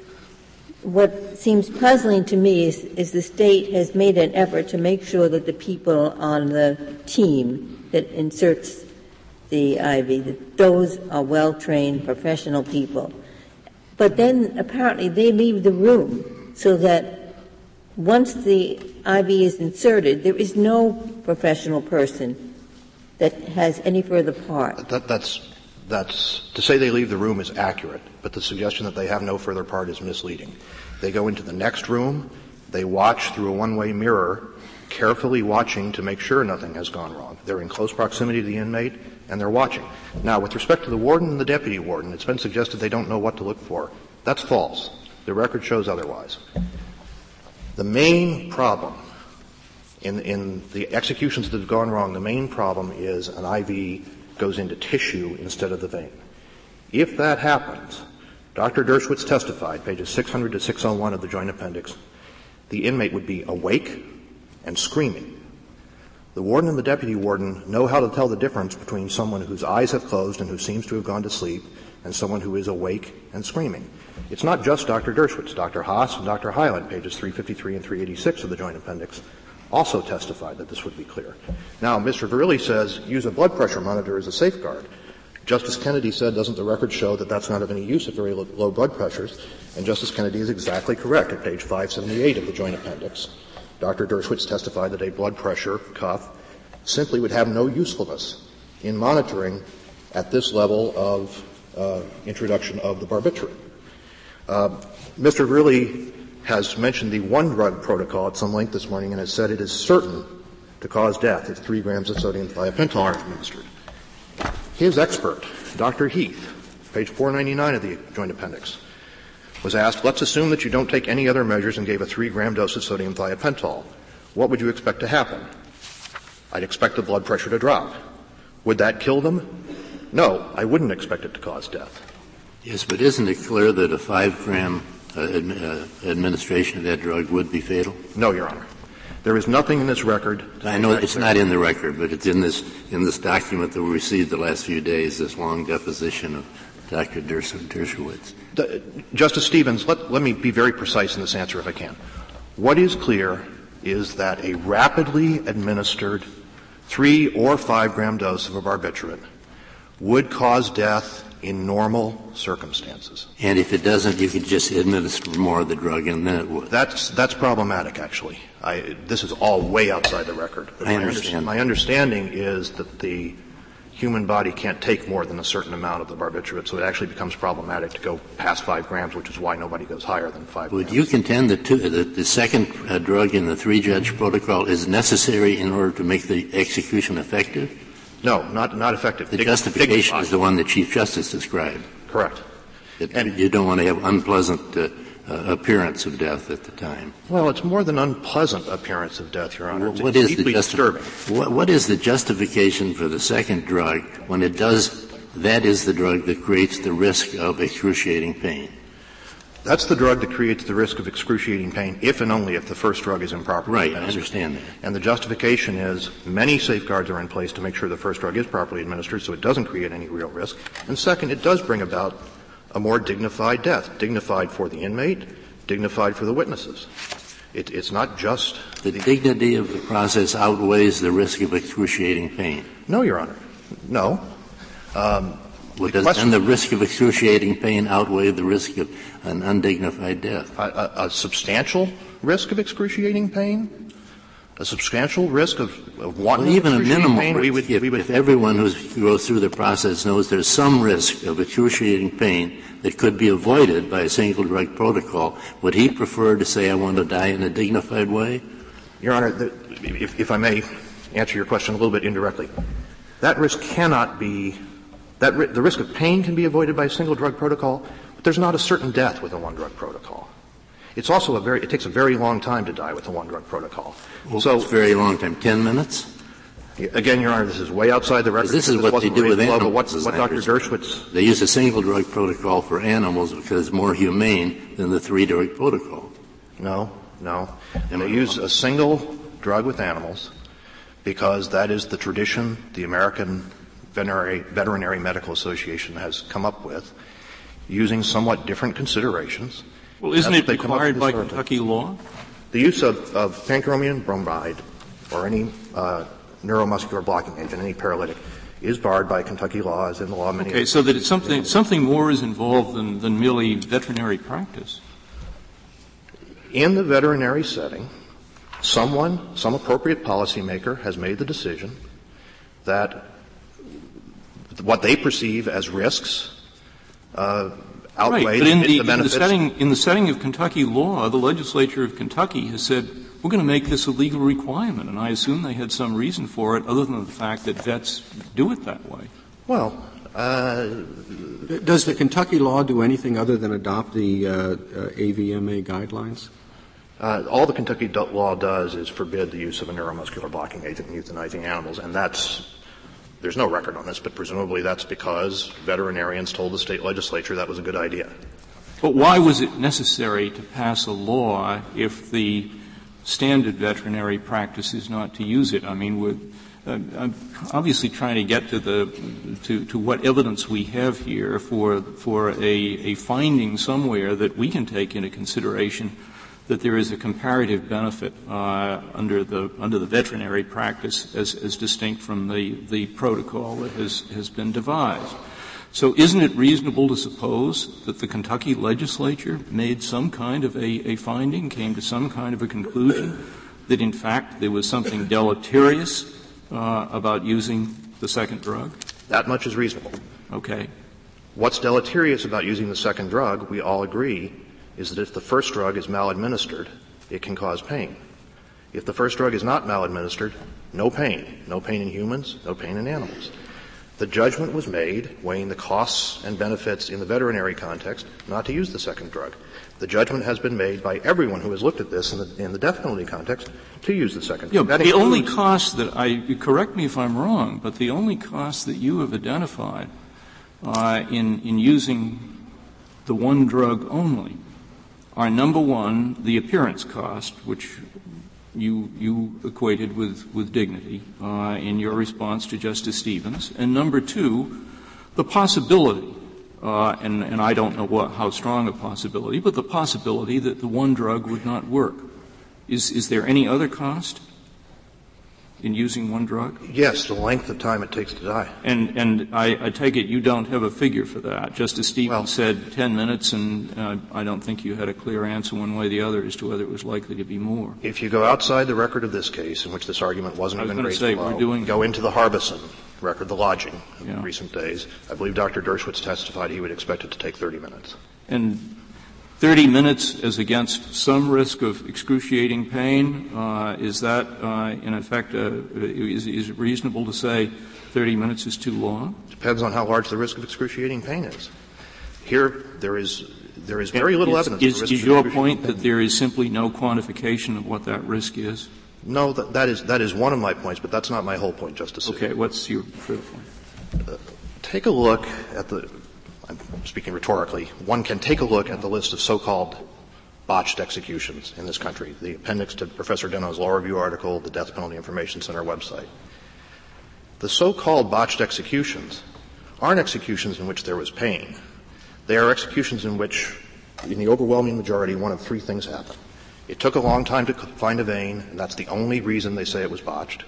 S4: what seems puzzling to me is, is the state has made an effort to make sure that the people on the team that inserts the I V, that those are well-trained professional people. But then apparently they leave the room so that once the I V is inserted, there is no professional person that has any further part.
S9: That, that's, that's, to say they leave the room is accurate, but the suggestion that they have no further part is misleading. They go into the next room, they watch through a one-way mirror, carefully watching to make sure nothing has gone wrong. They're in close proximity to the inmate, and they're watching. Now, with respect to the warden and the deputy warden, it's been suggested they don't know what to look for. That's false. The record shows otherwise. The main problem in, in the executions that have gone wrong, the main problem is an I V goes into tissue instead of the vein. If that happens, Doctor Dershowitz testified, pages six hundred to six oh one of the Joint Appendix, the inmate would be awake and screaming. The warden and the deputy warden know how to tell the difference between someone whose eyes have closed and who seems to have gone to sleep and someone who is awake and screaming. It's not just Doctor Dershowitz. Doctor Haas and Doctor Hyland, pages three fifty-three and three eighty-six of the Joint Appendix, also testified that this would be clear. Now, Mister Verrilli says use a blood pressure monitor as a safeguard. Justice Kennedy said, doesn't the record show that that's not of any use at very low, low blood pressures? And Justice Kennedy is exactly correct at page five seventy-eight of the Joint Appendix. Doctor Dershowitz testified that a blood pressure cuff simply would have no usefulness in monitoring at this level of uh, introduction of the barbiturate. Uh, Mister Verrilli has mentioned the one-drug protocol at some length this morning and has said it is certain to cause death if three grams of sodium thiopental are administered. His expert, Doctor Heath, page four ninety-nine of the Joint Appendix, was asked, let's assume that you don't take any other measures and gave a three-gram dose of sodium thiopental. What would you expect to happen? I'd expect the blood pressure to drop. Would that kill them? No, I wouldn't expect it to cause death.
S10: Yes, but isn't it clear that a five-gram uh, ad, uh, administration of that drug would be fatal?
S9: No, Your Honor. There is nothing in this record.
S10: I know it's not in the record, but it's in this in this document that we received the last few days, this long deposition of Doctor Dershowitz.
S9: The, Justice Stevens, let, let me be very precise in this answer if I can. What is clear is that a rapidly administered three or five gram dose of a barbiturate would cause death in normal circumstances.
S10: And if it doesn't, you could just administer more of the drug and then it would.
S9: That's, that's problematic, actually. I, this is all way outside the record. But
S10: I
S9: my
S10: understand.
S9: Under, my understanding is that the human body can't take more than a certain amount of the barbiturate, so it actually becomes problematic to go past five grams, which is why nobody goes higher than five
S10: Would
S9: grams.
S10: you contend that, two, that the second uh, drug in the three-judge protocol is necessary in order to make the execution effective?
S9: No, not, not effective.
S10: The
S9: Dig-
S10: justification
S9: dignified.
S10: is the one the Chief Justice described.
S9: Correct.
S10: That
S9: And
S10: you don't want to have unpleasant uh, uh, appearance of death at the time.
S9: Well, it's more than unpleasant appearance of death, Your Honor.
S10: Well, what
S9: it's
S10: is the
S9: deeply
S10: justi-
S9: disturbing.
S10: What, what is the justification for the second drug when it does, that is the drug that creates the risk of excruciating pain?
S9: That's the drug that creates the risk of excruciating pain if and only if the first drug is improperly
S10: Right,
S9: administered.
S10: I understand that.
S9: And the justification is many safeguards are in place to make sure the first drug is properly administered so it doesn't create any real risk. And second, it does bring about a more dignified death, dignified for the inmate, dignified for the witnesses. It, it's not just
S10: the, the dignity of the process outweighs the risk of excruciating pain.
S9: No, Your Honor. No. Um,
S10: Well,
S9: the
S10: does then the risk of excruciating pain outweigh the risk of an undignified death?
S9: A, a, a substantial risk of excruciating pain? a substantial risk of, of wanting
S10: well, even a minimal
S9: pain,
S10: risk.
S9: We would,
S10: if,
S9: we would
S10: if everyone who goes through the process knows there's some risk of excruciating pain that could be avoided by a single drug protocol, would he prefer to say, I want to die in a dignified way?
S9: Your Honor, the, if, if I may answer your question a little bit indirectly, that risk cannot be that ri- the risk of pain can be avoided by a single drug protocol, but there's not a certain death with a one drug protocol. It's also a very, it takes a very long time to die with a one-drug protocol.
S10: Well,
S9: so
S10: it's a very long time, ten minutes?
S9: Again, Your Honor, this is way outside the record.
S10: This is what they do with animals.
S9: But what, what Doctor Dershowitz...
S10: They use a single-drug protocol for animals because it's more humane than the three-drug protocol.
S9: No, no. And they use a single drug with animals because that is the tradition the American Veterinary, Veterinary Medical Association has come up with, using somewhat different considerations.
S7: Well, isn't it required by Kentucky law?
S9: The use of, of pancuronium bromide or any uh, neuromuscular blocking agent, any paralytic, is barred by Kentucky law, as in the law of many.
S7: Okay, so that it's something something more is involved than, than merely veterinary practice.
S9: In the veterinary setting, someone, some appropriate policymaker has made the decision that what they perceive as risks uh, outweigh
S7: right, but in the,
S9: the benefits.
S7: In the, setting, in the setting of Kentucky law, the legislature of Kentucky has said, we're going to make this a legal requirement, and I assume they had some reason for it other than the fact that vets do it that way.
S9: Well, uh,
S1: does the Kentucky law do anything other than adopt the uh, uh, A V M A guidelines?
S9: Uh, all the Kentucky do- law does is forbid the use of a neuromuscular blocking agent in euthanizing animals, and that's there's no record on this, but presumably that's because veterinarians told the state legislature that was a good idea.
S7: But why was it necessary to pass a law if the standard veterinary practice is not to use it? I mean, we're uh, I'm obviously trying to get to the to, to what evidence we have here for for a, a finding somewhere that we can take into consideration that there is a comparative benefit uh, under the under the veterinary practice as, as distinct from the, the protocol that has, has been devised. So isn't it reasonable to suppose that the Kentucky legislature made some kind of a, a finding, came to some kind of a conclusion that in fact there was something deleterious uh, about using the second drug?
S9: That much is reasonable.
S7: Okay.
S9: What's deleterious about using the second drug, we all agree, is that if the first drug is maladministered, it can cause pain. If the first drug is not maladministered, no pain. No pain in humans, no pain in animals. The judgment was made, weighing the costs and benefits in the veterinary context, not to use the second drug. The judgment has been made by everyone who has looked at this in the, in the death penalty context to use the second
S7: yeah,
S9: drug. That
S7: the
S9: includes,
S7: only cost that I — correct me if I'm wrong, but the only cost that you have identified uh, in, in using the one drug only are, number one, the appearance cost, which you you equated with, with dignity uh, in your response to Justice Stevens, and number two, the possibility, uh, and, and I don't know what, how strong a possibility, but the possibility that the one drug would not work. Is, is there any other cost in using one drug?
S9: Yes, the length of time it takes to die.
S7: And, and I, I take it you don't have a figure for that. Justice Stevens
S9: well,
S7: said ten minutes, and uh, I don't think you had a clear answer one way or the other as to whether it was likely to be more.
S9: If you go outside the record of this case, in which this argument wasn't
S7: I was
S9: even raised
S7: say,
S9: below,
S7: we're doing
S9: go into the Harbison record, the lodging of
S7: yeah.
S9: recent days, I believe Doctor Dershowitz testified he would expect it to take thirty minutes.
S7: And thirty minutes as against some risk of excruciating pain, uh, is that, uh, in effect, uh, is, is it reasonable to say thirty minutes is too long?
S9: Depends on how large the risk of excruciating pain is. Here, there is, there is very little
S7: is,
S9: evidence
S7: is,
S9: for risk
S7: is
S9: of
S7: your
S9: excruciating
S7: point
S9: pain.
S7: that there is simply no quantification of what that risk is?
S9: No, that, that is, that is one of my points, but that's not my whole point, Justice.
S7: Okay, what's your further point?
S9: Uh, take a look at the, I'm speaking rhetorically, one can take a look at the list of so-called botched executions in this country, the appendix to Professor Deno's Law Review article, the Death Penalty Information Center website. The so-called botched executions aren't executions in which there was pain. They are executions in which, in the overwhelming majority, one of three things happened. It took a long time to find a vein, and that's the only reason they say it was botched.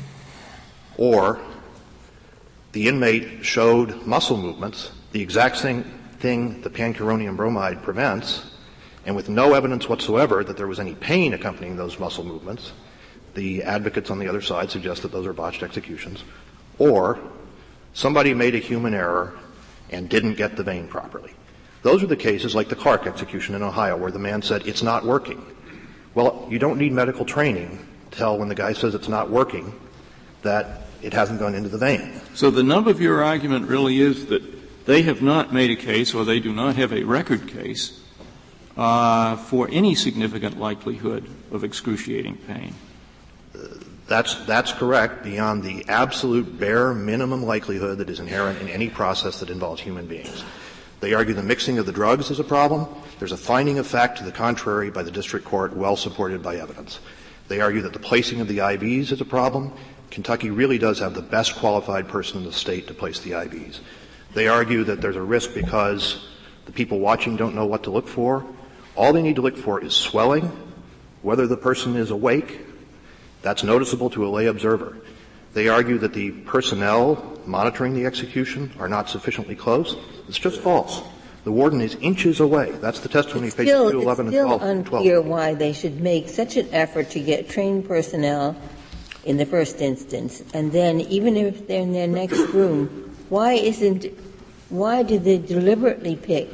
S9: Or the inmate showed muscle movements, the exact same thing the pancuronium bromide prevents, and with no evidence whatsoever that there was any pain accompanying those muscle movements, the advocates on the other side suggest that those are botched executions, or somebody made a human error and didn't get the vein properly. Those are the cases like the Clark execution in Ohio where the man said, it's not working. Well, you don't need medical training to tell when the guy says it's not working that it hasn't gone into the vein.
S7: So the nub of your argument really is that they have not made a case, or they do not have a record case, uh, for any significant likelihood of excruciating pain.
S9: Uh, that's, that's correct, beyond the absolute bare minimum likelihood that is inherent in any process that involves human beings. They argue the mixing of the drugs is a problem. There's a finding of fact to the contrary by the district court, well supported by evidence. They argue that the placing of the I Vs is a problem. Kentucky really does have the best qualified person in the state to place the I Vs. They argue that there's a risk because the people watching don't know what to look for. All they need to look for is swelling, whether the person is awake. That's noticeable to a lay observer. They argue that the personnel monitoring the execution are not sufficiently close. It's just false. The warden is inches away. That's the testimony, pages two eleven and twelve.
S4: It's still unclear why they should make such an effort to get trained personnel in the first instance, and then even if they're in their next room, why isn't, why did they deliberately pick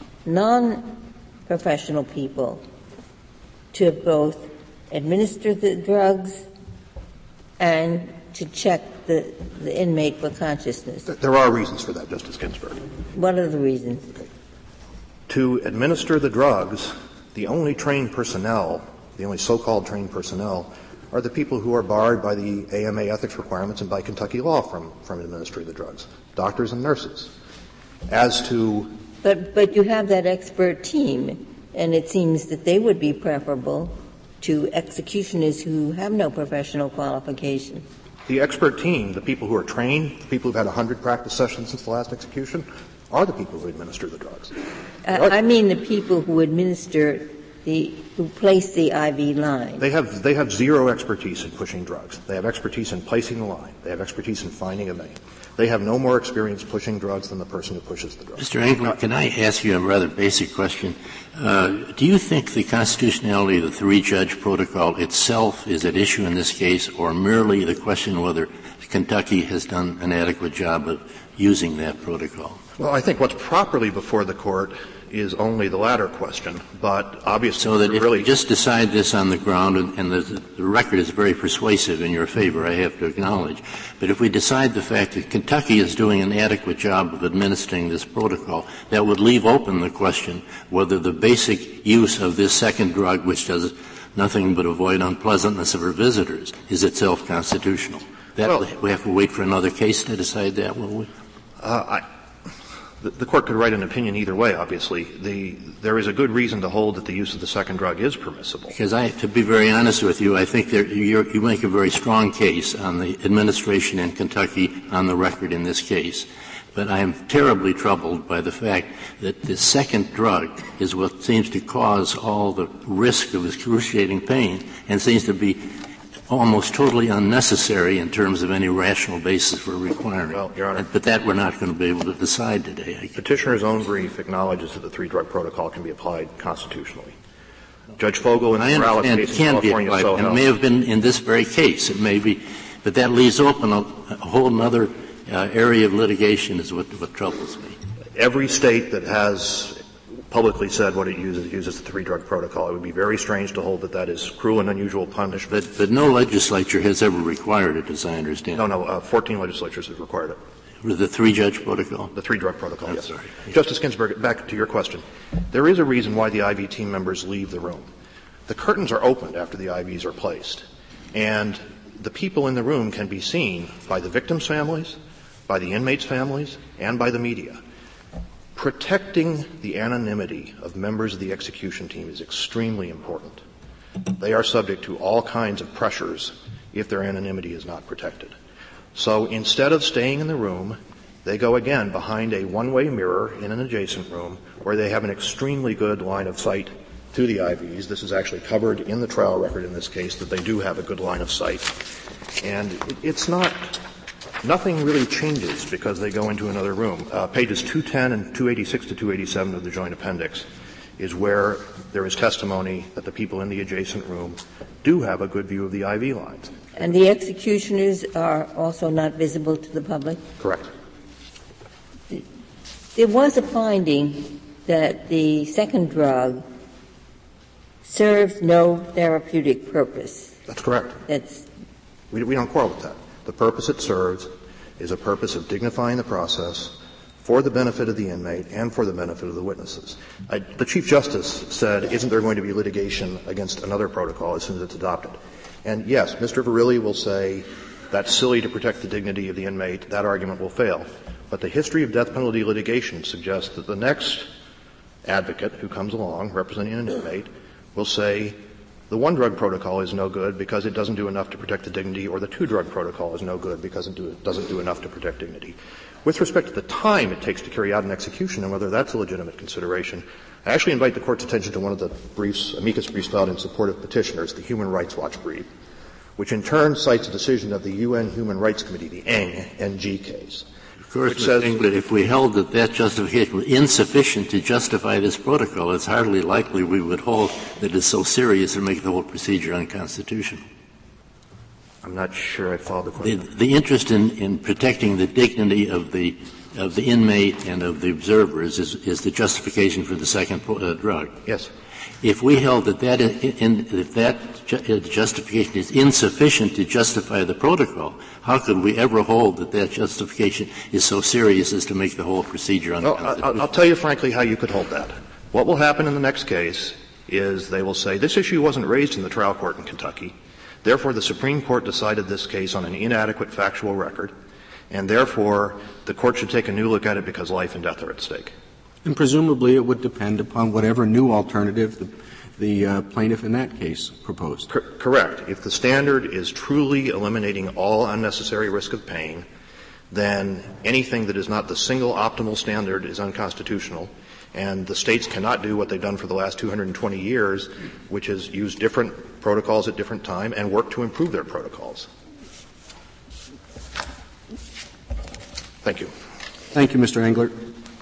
S4: non-professional people to both administer the drugs and to check the, the inmate for consciousness?
S9: There are reasons for that, Justice Ginsburg.
S4: What are the reasons?
S9: To administer the drugs, the only trained personnel, the only so-called trained personnel, are the people who are barred by the A M A ethics requirements and by Kentucky law from, from administering the drugs, doctors and nurses. As to
S4: But, but you have that expert team, and it seems that they would be preferable to executioners who have no professional qualification.
S9: The expert team, the people who are trained, the people who've had one hundred practice sessions since the last execution, are the people who administer the drugs.
S4: Uh, I mean the people who administer the who place the I V line.
S9: They have they have zero expertise in pushing drugs. They have expertise in placing the line. They have expertise in finding a vein. They have no more experience pushing drugs than the person who pushes the drugs.
S10: Mister Engler, can I ask you a rather basic question? Uh, do you think the constitutionality of the three-judge protocol itself is at issue in this case, or merely the question whether Kentucky has done an adequate job of using that protocol?
S9: Well, I think what's properly before the court is only the latter question, but obviously
S10: so that if
S9: really
S10: you just decide this on the ground, and, and the, the record is very persuasive in your favor, I have to acknowledge, but if we decide the fact that Kentucky is doing an adequate job of administering this protocol, that would leave open the question whether the basic use of this second drug, which does nothing but avoid unpleasantness of her visitors, is itself constitutional. That well, we have to wait for another case to decide that, will we?
S9: Uh, I The, the court could write an opinion either way, obviously. The, there is a good reason to hold that the use of the second drug is permissible.
S10: Because I, to be very honest with you, I think there, you're, you make a very strong case on the administration in Kentucky on the record in this case. But I am terribly troubled by the fact that the second drug is what seems to cause all the risk of excruciating pain and seems to be almost totally unnecessary in terms of any rational basis for requiring.
S9: Well, Your Honor,
S10: but that we're not going to be able to decide today. I
S9: Petitioner's own brief acknowledges that the three-drug protocol can be applied constitutionally. Judge Fogel in the Morales case in California
S10: applied,
S9: so
S10: and it may have been in this very case. It may be, but that leaves open a, a whole other uh, area of litigation is what, what troubles me.
S9: Every state that has publicly said what it uses, uses the three-drug protocol. It would be very strange to hold that that is cruel and unusual punishment.
S10: But, but no legislature has ever required it, as I understand.
S9: No, no, uh, fourteen legislatures have required it.
S10: With the three-judge protocol?
S9: The three-drug protocol,
S10: I'm
S9: yes.
S10: sorry.
S9: Justice Ginsburg, back to your question. There is a reason why the I V team members leave the room. The curtains are opened after the I Vs are placed, and the people in the room can be seen by the victims' families, by the inmates' families, and by the media. Protecting the anonymity of members of the execution team is extremely important. They are subject to all kinds of pressures if their anonymity is not protected. So instead of staying in the room, they go again behind a one-way mirror in an adjacent room where they have an extremely good line of sight to the I Vs. This is actually covered in the trial record in this case, that they do have a good line of sight. And it, it's not Nothing really changes because they go into another room. Uh, pages two ten and two eighty-six to two eighty-seven of the Joint Appendix is where there is testimony that the people in the adjacent room do have a good view of the I V lines.
S4: And the executioners are also not visible to the public?
S9: Correct.
S4: There was a finding that the second drug serves no therapeutic purpose.
S9: That's correct.
S4: That's
S9: we, we don't quarrel with that. The purpose it serves is a purpose of dignifying the process for the benefit of the inmate and for the benefit of the witnesses. I, the Chief Justice said, isn't there going to be litigation against another protocol as soon as it's adopted? And yes, Mister Verrilli will say that's silly to protect the dignity of the inmate. That argument will fail. But the history of death penalty litigation suggests that the next advocate who comes along representing an inmate will say the one-drug protocol is no good because it doesn't do enough to protect the dignity, or the two-drug protocol is no good because it do, doesn't do enough to protect dignity. With respect to the time it takes to carry out an execution and whether that's a legitimate consideration, I actually invite the Court's attention to one of the briefs, amicus briefs filed in support of petitioners, the Human Rights Watch brief, which in turn cites a decision of the U N Human Rights Committee, the Eng N G case.
S10: Of course, Mister England, if we held that that justification was insufficient to justify this protocol, it's hardly likely we would hold that it's so serious to make the whole procedure unconstitutional.
S9: I'm not sure I followed the question.
S10: The, the interest in, in protecting the dignity of the of the inmate and of the observers is, is the justification for the second uh, drug.
S9: Yes.
S10: If we held that that in, if that ju- justification is insufficient to justify the protocol, how could we ever hold that that justification is so serious as to make the whole procedure unconstitutional?
S9: Well, I'll tell you frankly how you could hold that. What will happen in the next case is they will say this issue wasn't raised in the trial court in Kentucky. Therefore, the Supreme Court decided this case on an inadequate factual record, and therefore the Court should take a new look at it because life and death are at stake.
S1: And presumably it would depend upon whatever new alternative the, the uh, plaintiff in that case proposed.
S9: Cor- correct. If the standard is truly eliminating all unnecessary risk of pain, then anything that is not the single optimal standard is unconstitutional, and the states cannot do what they've done for the last two hundred twenty years, which is use different protocols at different time and work to improve their protocols. Thank you.
S1: Thank you, Mister Englert.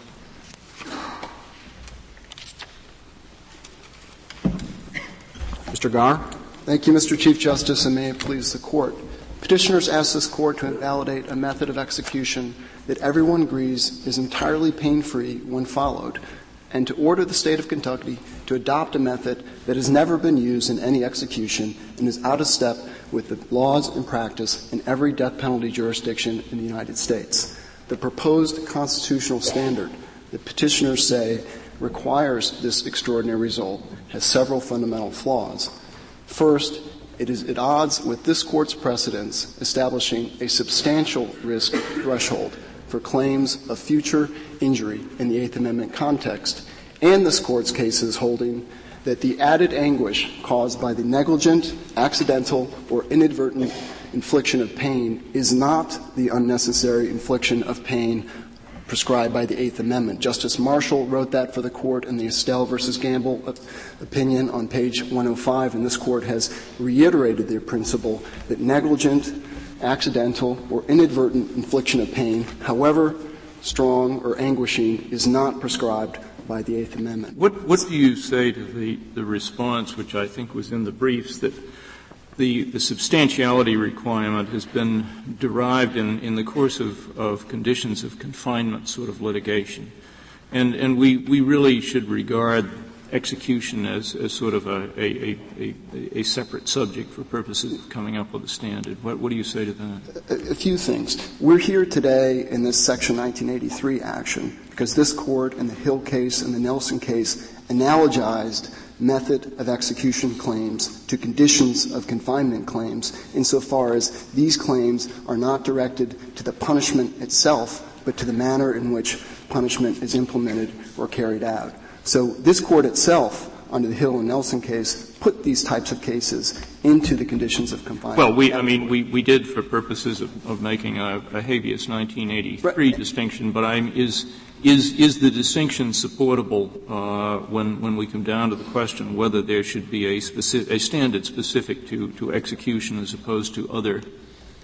S1: Mister Garre.
S11: Thank you, Mister Chief Justice, and may it please the Court. Petitioners ask this Court to invalidate a method of execution that everyone agrees is entirely pain-free when followed, and to order the State of Kentucky to adopt a method that has never been used in any execution and is out of step with the laws and practice in every death penalty jurisdiction in the United States. The proposed constitutional standard that petitioners say requires this extraordinary result has several fundamental flaws. First, it is at odds with this Court's precedents establishing a substantial risk threshold for claims of future injury in the Eighth Amendment context, and this Court's cases holding that the added anguish caused by the negligent, accidental, or inadvertent infliction of pain is not the unnecessary infliction of pain prescribed by the Eighth Amendment. Justice Marshall wrote that for the Court in the Estelle versus Gamble opinion on page one oh five, and this Court has reiterated the principle that negligent, accidental, or inadvertent infliction of pain, however strong or anguishing, is not prescribed by the Eighth Amendment.
S7: What, what do you say to the, the response, which I think was in the briefs, that the, the substantiality requirement has been derived in, in the course of, of conditions of confinement sort of litigation, and, and we, we really should regard execution as, as sort of a, a, a, a separate subject for purposes of coming up with a standard. What, what do you say to that?
S11: A, a few things. We're here today in this Section nineteen eighty-three action because this Court in the Hill case and the Nelson case analogized method of execution claims to conditions of confinement claims insofar as these claims are not directed to the punishment itself but to the manner in which punishment is implemented or carried out. So this Court itself, under the Hill and Nelson case, put these types of cases into the conditions of confinement.
S7: Well, we, I mean, we, we did for purposes of, of making a, a habeas nineteen eighty-three right. distinction, but I'm, is, is, is the distinction supportable, uh, when, when we come down to the question whether there should be a specific, a standard specific to, to execution as opposed to other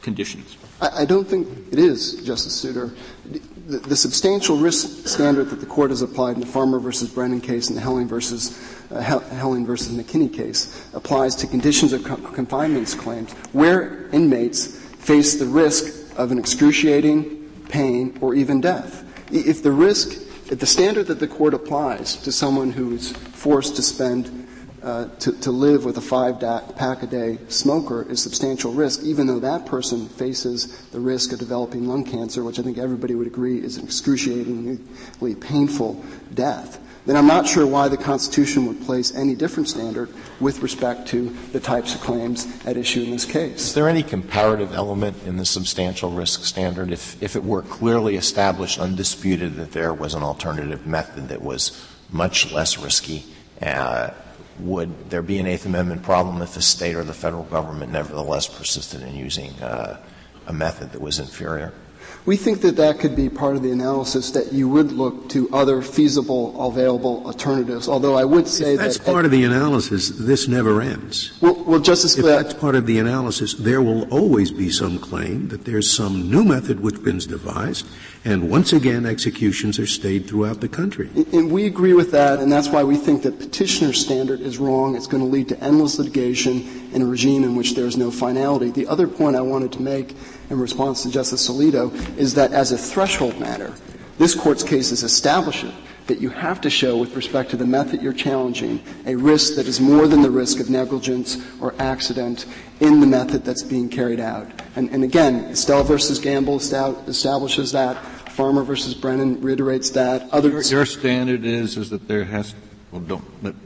S7: conditions?
S11: I, I don't think it is, Justice Souter. The, the substantial risk standard that the Court has applied in the Farmer versus Brennan case and the Helling versus uh, Helling versus McKinney case applies to conditions of co- confinement claims where inmates face the risk of an excruciating pain or even death. If the risk, if the standard that the Court applies to someone who is forced to spend Uh, to, to live with a five-pack-a-day smoker is substantial risk, even though that person faces the risk of developing lung cancer, which I think everybody would agree is an excruciatingly painful death, then I'm not sure why the Constitution would place any different standard with respect to the types of claims at issue in this case.
S6: Is there any comparative element in the substantial risk standard? If, if it were clearly established, undisputed, that there was an alternative method that was much less risky, uh, would there be an Eighth Amendment problem if the state or the federal government nevertheless persisted in using uh, a method that was inferior?
S11: We think that that could be part of the analysis, that you would look to other feasible, available alternatives, although I would say
S8: if that's
S11: that...
S8: that's part of the analysis. This never ends.
S11: Well, well Justice
S8: If that's part of the analysis, there will always be some claim that there's some new method which has been devised, and once again executions are stayed throughout the country.
S11: And we agree with that, and that's why we think that petitioner's standard is wrong. It's going to lead to endless litigation in a regime in which there is no finality. The other point I wanted to make in response to Justice Alito is that as a threshold matter, this Court's cases establish it, that you have to show with respect to the method you're challenging a risk that is more than the risk of negligence or accident in the method that's being carried out. And, and again, Estelle versus Gamble establishes that. Farmer versus Brennan reiterates that. Others
S3: your, your standard is is that there has well don't let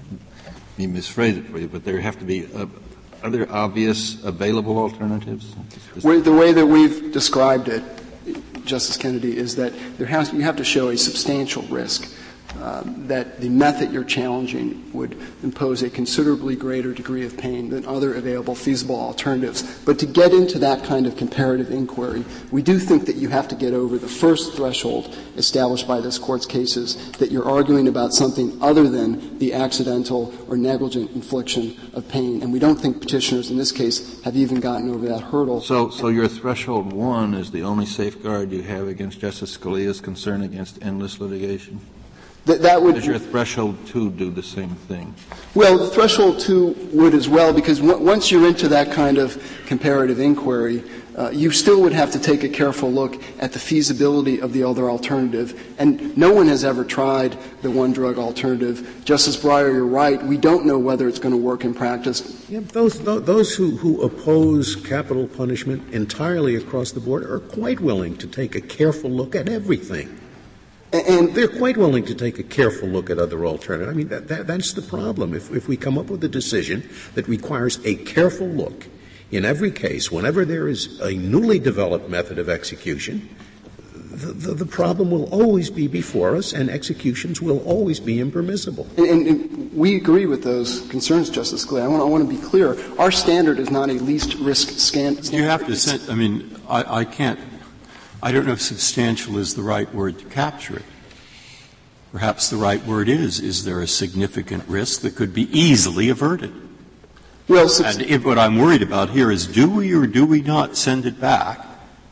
S3: me misphrase it for you, but there have to be uh, other obvious available alternatives.
S11: The way that we've described it, Justice Kennedy, is that there has you have to show a substantial risk um, that the method you're challenging would impose a considerably greater degree of pain than other available feasible alternatives. But to get into that kind of comparative inquiry, we do think that you have to get over the first threshold established by this Court's cases, that you're arguing about something other than the accidental or negligent infliction of pain. And we don't think petitioners in this case have even gotten over that hurdle.
S3: So, so your threshold one is the only safeguard you have against Justice Scalia's concern against endless litigation?
S11: That, that would.
S3: Does your threshold two do the same thing?
S11: Well, the threshold two would as well, because w- once you're into that kind of comparative inquiry, uh, you still would have to take a careful look at the feasibility of the other alternative. And no one has ever tried the one-drug alternative. Justice Breyer, you're right. We don't know whether it's going to work in practice.
S8: Yeah, those those who, who oppose capital punishment entirely across the board are quite willing to take a careful look at everything. And they're quite willing to take a careful look at other alternatives. I mean, that, that, that's the problem. If, if we come up with a decision that requires a careful look in every case, whenever there is a newly developed method of execution, the, the, the problem will always be before us, and executions will always be impermissible.
S11: And, and, and we agree with those concerns, Justice Scalia. I want, I want to be clear. Our standard is not a least risk scan- standard.
S5: You have to send, I mean, I, I can't I don't know if substantial is the right word to capture it. Perhaps the right word is, is there a significant risk that could be easily averted?
S11: Well,
S5: and if what I'm worried about here is, do we or do we not send it back?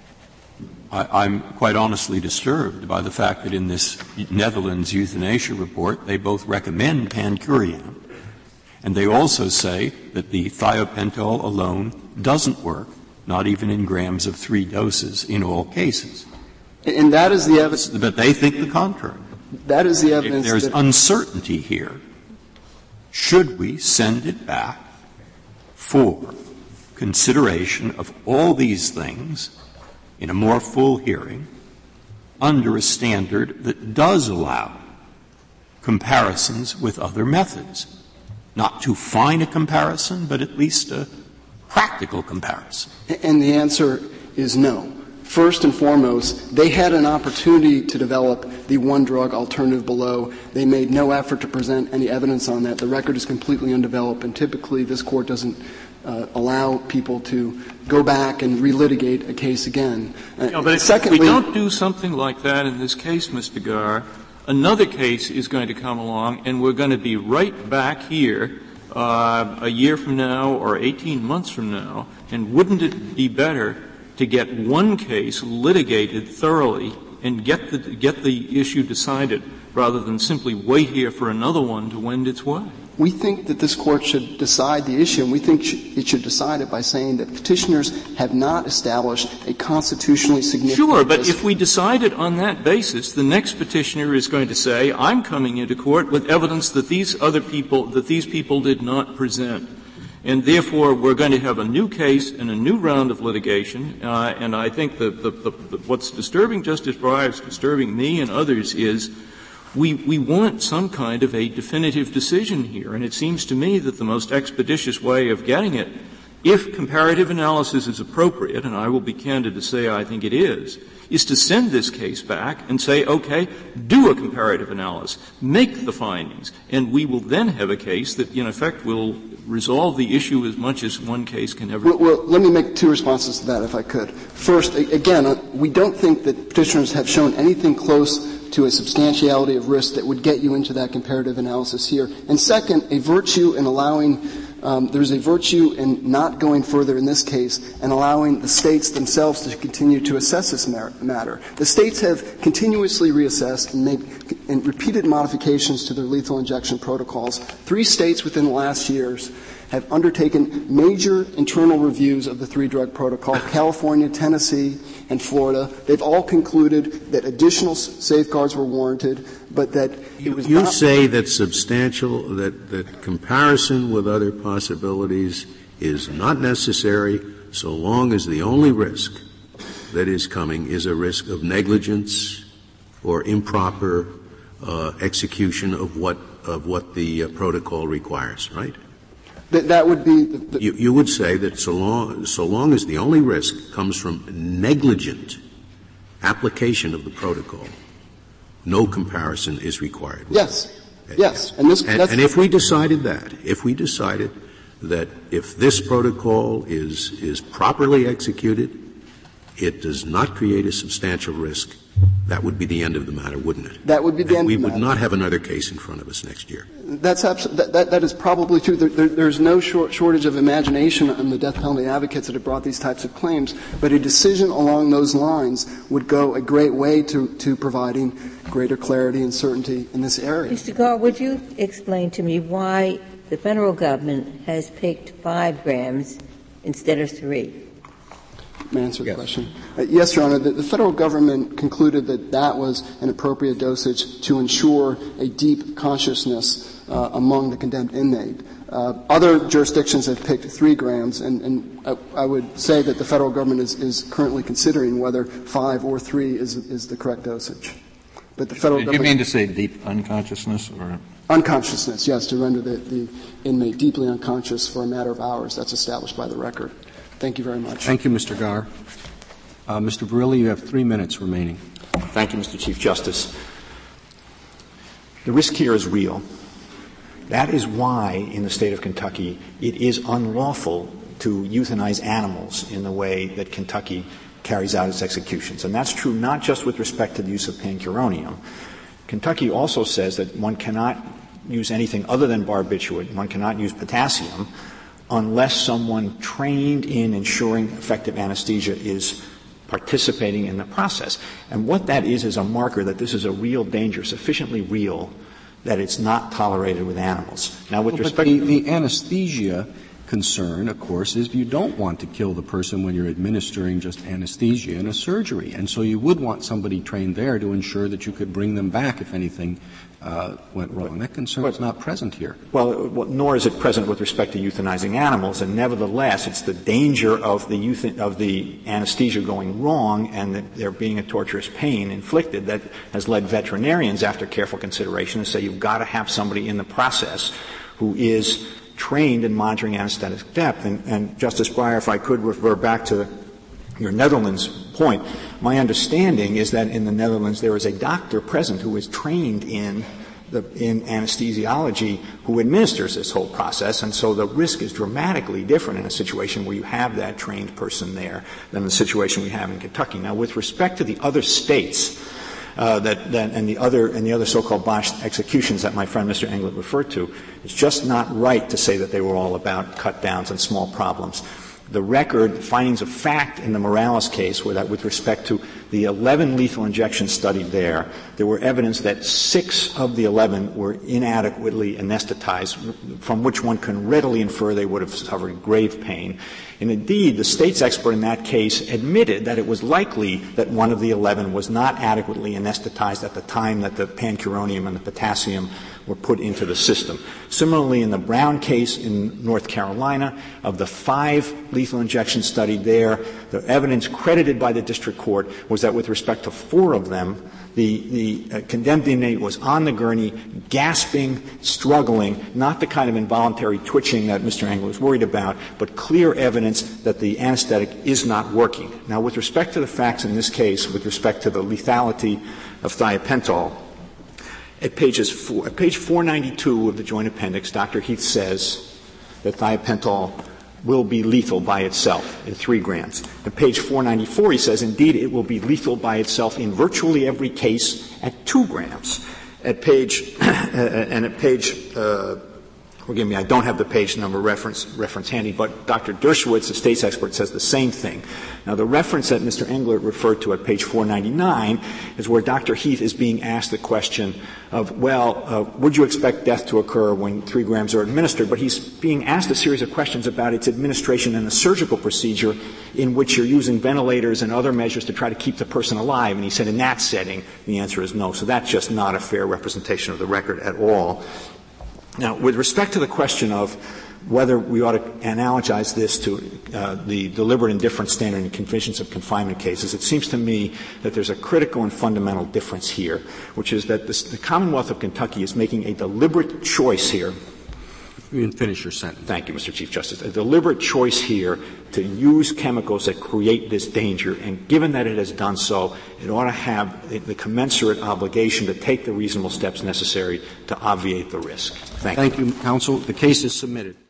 S5: I, I'm quite honestly disturbed by the fact that in this Netherlands euthanasia report, they both recommend pancuriam, and they also say that the thiopental alone doesn't work, not even in grams of three doses in all cases.
S11: And that is the evidence.
S5: But they think the contrary.
S11: That is the evidence.
S5: If there's
S11: that
S5: uncertainty here, should we send it back for consideration of all these things in a more full hearing under a standard that does allow comparisons with other methods? Not too fine a comparison, but at least a practical comparison.
S11: And the answer is no. First and foremost, they had an opportunity to develop the one-drug alternative below. They made no effort to present any evidence on that. The record is completely undeveloped, and typically this Court doesn't uh, allow people to go back and relitigate a case again. Uh,
S7: no, but
S11: secondly,
S7: if we don't do something like that in this case, Mister Garre, another case is going to come along, and we're going to be right back here uh, a year from now or eighteen months from now, and wouldn't it be better to get one case litigated thoroughly and get the, get the issue decided rather than simply wait here for another one to wend its way?
S11: We think that this Court should decide the issue, and we think it should decide it by saying that petitioners have not established a constitutionally significant
S7: Sure, but
S11: risk.
S7: if we decided on that basis, the next petitioner is going to say, I'm coming into court with evidence that these other people, that these people did not present. And therefore, we're going to have a new case and a new round of litigation. Uh, and I think that the, the, the, what's disturbing Justice Breyer, is disturbing me and others, is we, we want some kind of a definitive decision here. And it seems to me that the most expeditious way of getting it, if comparative analysis is appropriate, and I will be candid to say I think it is, is to send this case back and say, okay, do a comparative analysis, make the findings, and we will then have a case that, in effect, will resolve the issue as much as one case can ever.
S11: Well, well let me make two responses to that, if I could. First, again, uh, we don't think that petitioners have shown anything close to a substantiality of risk that would get you into that comparative analysis here. And second, a virtue in allowing Um, there's a virtue in not going further in this case and allowing the states themselves to continue to assess this mar- matter. The states have continuously reassessed and made and repeated modifications to their lethal injection protocols. Three states within the last years have undertaken major internal reviews of the three-drug protocol, California, Tennessee, and Florida. They've all concluded that additional s- safeguards were warranted, but that it was
S8: you
S11: not —
S8: say that substantial, that, that comparison with other possibilities is not necessary so long as the only risk that is coming is a risk of negligence or improper uh, execution of what of what the uh, protocol requires, right?
S11: That, that would be the, the
S8: you, you would say that so long, so long as the only risk comes from negligent application of the protocol, no comparison is required.
S11: Yes. Yes. And, this,
S8: and,
S11: that's
S8: and if we decided that, if we decided that if this protocol is, is properly executed, it does not create a substantial risk, that would be the end of the matter, wouldn't it?
S11: That would be the
S8: and
S11: end
S8: we
S11: of the
S8: would
S11: matter.
S8: not have another case in front of us next year.
S11: That's abso- that, that, that is probably true. There, there, there's no short, shortage of imagination in the death penalty advocates that have brought these types of claims, but a decision along those lines would go a great way to, to providing greater clarity and certainty in this area.
S4: Mister Garre, would you explain to me why the federal government has picked five grams instead of three?
S11: May I answer the
S8: yes.
S11: question? Uh, yes, Your Honor. The, the federal government concluded that that was an appropriate dosage to ensure a deep consciousness uh, among the condemned inmate. Uh, other jurisdictions have picked three grams, and, and I, I would say that the federal government is, is currently considering whether five or three is, is the correct dosage. But the federal
S3: Did
S11: government
S3: you mean to say deep unconsciousness or
S11: unconsciousness? Yes, to render the, the inmate deeply unconscious for a matter of hours. That's established by the record. Thank you very much.
S1: Thank you, Mister Garre. Uh, Mister Verrilli, you have three minutes remaining.
S2: Thank you, Mister Chief Justice. The risk here is real. That is why, in the state of Kentucky, it is unlawful to euthanize animals in the way that Kentucky carries out its executions. And that's true not just with respect to the use of pancuronium. Kentucky also says that one cannot use anything other than barbiturate, one cannot use potassium, unless someone trained in ensuring effective anesthesia is participating in the process. And what that is is a marker that this is a real danger, sufficiently real that it's not tolerated with animals. Now, with
S1: well,
S2: respect
S1: but the,
S2: to
S1: the anesthesia concern, of course, is you don't want to kill the person when you're administering just anesthesia in a surgery. And so you would want somebody trained there to ensure that you could bring them back if anything uh, went wrong. That concern is not present here.
S2: Well, well, nor is it present with respect to euthanizing animals. And nevertheless, it's the danger of the euth- of the anesthesia going wrong and that there being a torturous pain inflicted that has led veterinarians, after careful consideration, to say you've got to have somebody in the process who is trained in monitoring anesthetic depth. And, and Justice Breyer, if I could refer back to your Netherlands point, my understanding is that in the Netherlands there is a doctor present who is trained in the, in anesthesiology who administers this whole process, and so the risk is dramatically different in a situation where you have that trained person there than the situation we have in Kentucky. Now, with respect to the other states, uh, that, that and the other and the other so-called botched executions that my friend Mister Englert referred to. It's just not right to say that they were all about cut downs and small problems. The record, findings of fact in the Morales case were that with respect to the eleven lethal injections studied there, there were evidence that six of the eleven were inadequately anesthetized, from which one can readily infer they would have suffered grave pain. And indeed, the State's expert in that case admitted that it was likely that one of the eleven was not adequately anesthetized at the time that the pancuronium and the potassium were put into the system. Similarly, in the Brown case in North Carolina, of the five lethal injections studied there, the evidence credited by the district court was that with respect to four of them, the, the uh, condemned inmate was on the gurney, gasping, struggling, not the kind of involuntary twitching that Mister Englert was worried about, but clear evidence that the anesthetic is not working. Now, with respect to the facts in this case, with respect to the lethality of thiopentol, At, pages four, at page four ninety-two of the Joint Appendix, Doctor Heath says that thiopentol will be lethal by itself in three grams. At page four ninety-four, he says, indeed, it will be lethal by itself in virtually every case at two grams. At page, and at page, uh, forgive me, I don't have the page number reference, reference handy, but Doctor Dershowitz, the State's expert, says the same thing. Now, the reference that Mister Englert referred to at page four ninety-nine is where Doctor Heath is being asked the question of, well, uh, would you expect death to occur when three grams are administered? But he's being asked a series of questions about its administration in a surgical procedure in which you're using ventilators and other measures to try to keep the person alive. And he said in that setting, the answer is no. So that's just not a fair representation of the record at all. Now, with respect to the question of whether we ought to analogize this to uh, the deliberate indifference standard in conditions of confinement cases, it seems to me that there's a critical and fundamental difference here, which is that this, the Commonwealth of Kentucky is making a deliberate choice here.
S1: You can finish your sentence.
S2: Thank you, Mister Chief Justice. A deliberate choice here to use chemicals that create this danger, and given that it has done so, it ought to have the, the commensurate obligation to take the reasonable steps necessary to obviate the risk. Thank,
S1: Thank
S2: you.
S1: you, counsel. The case is submitted.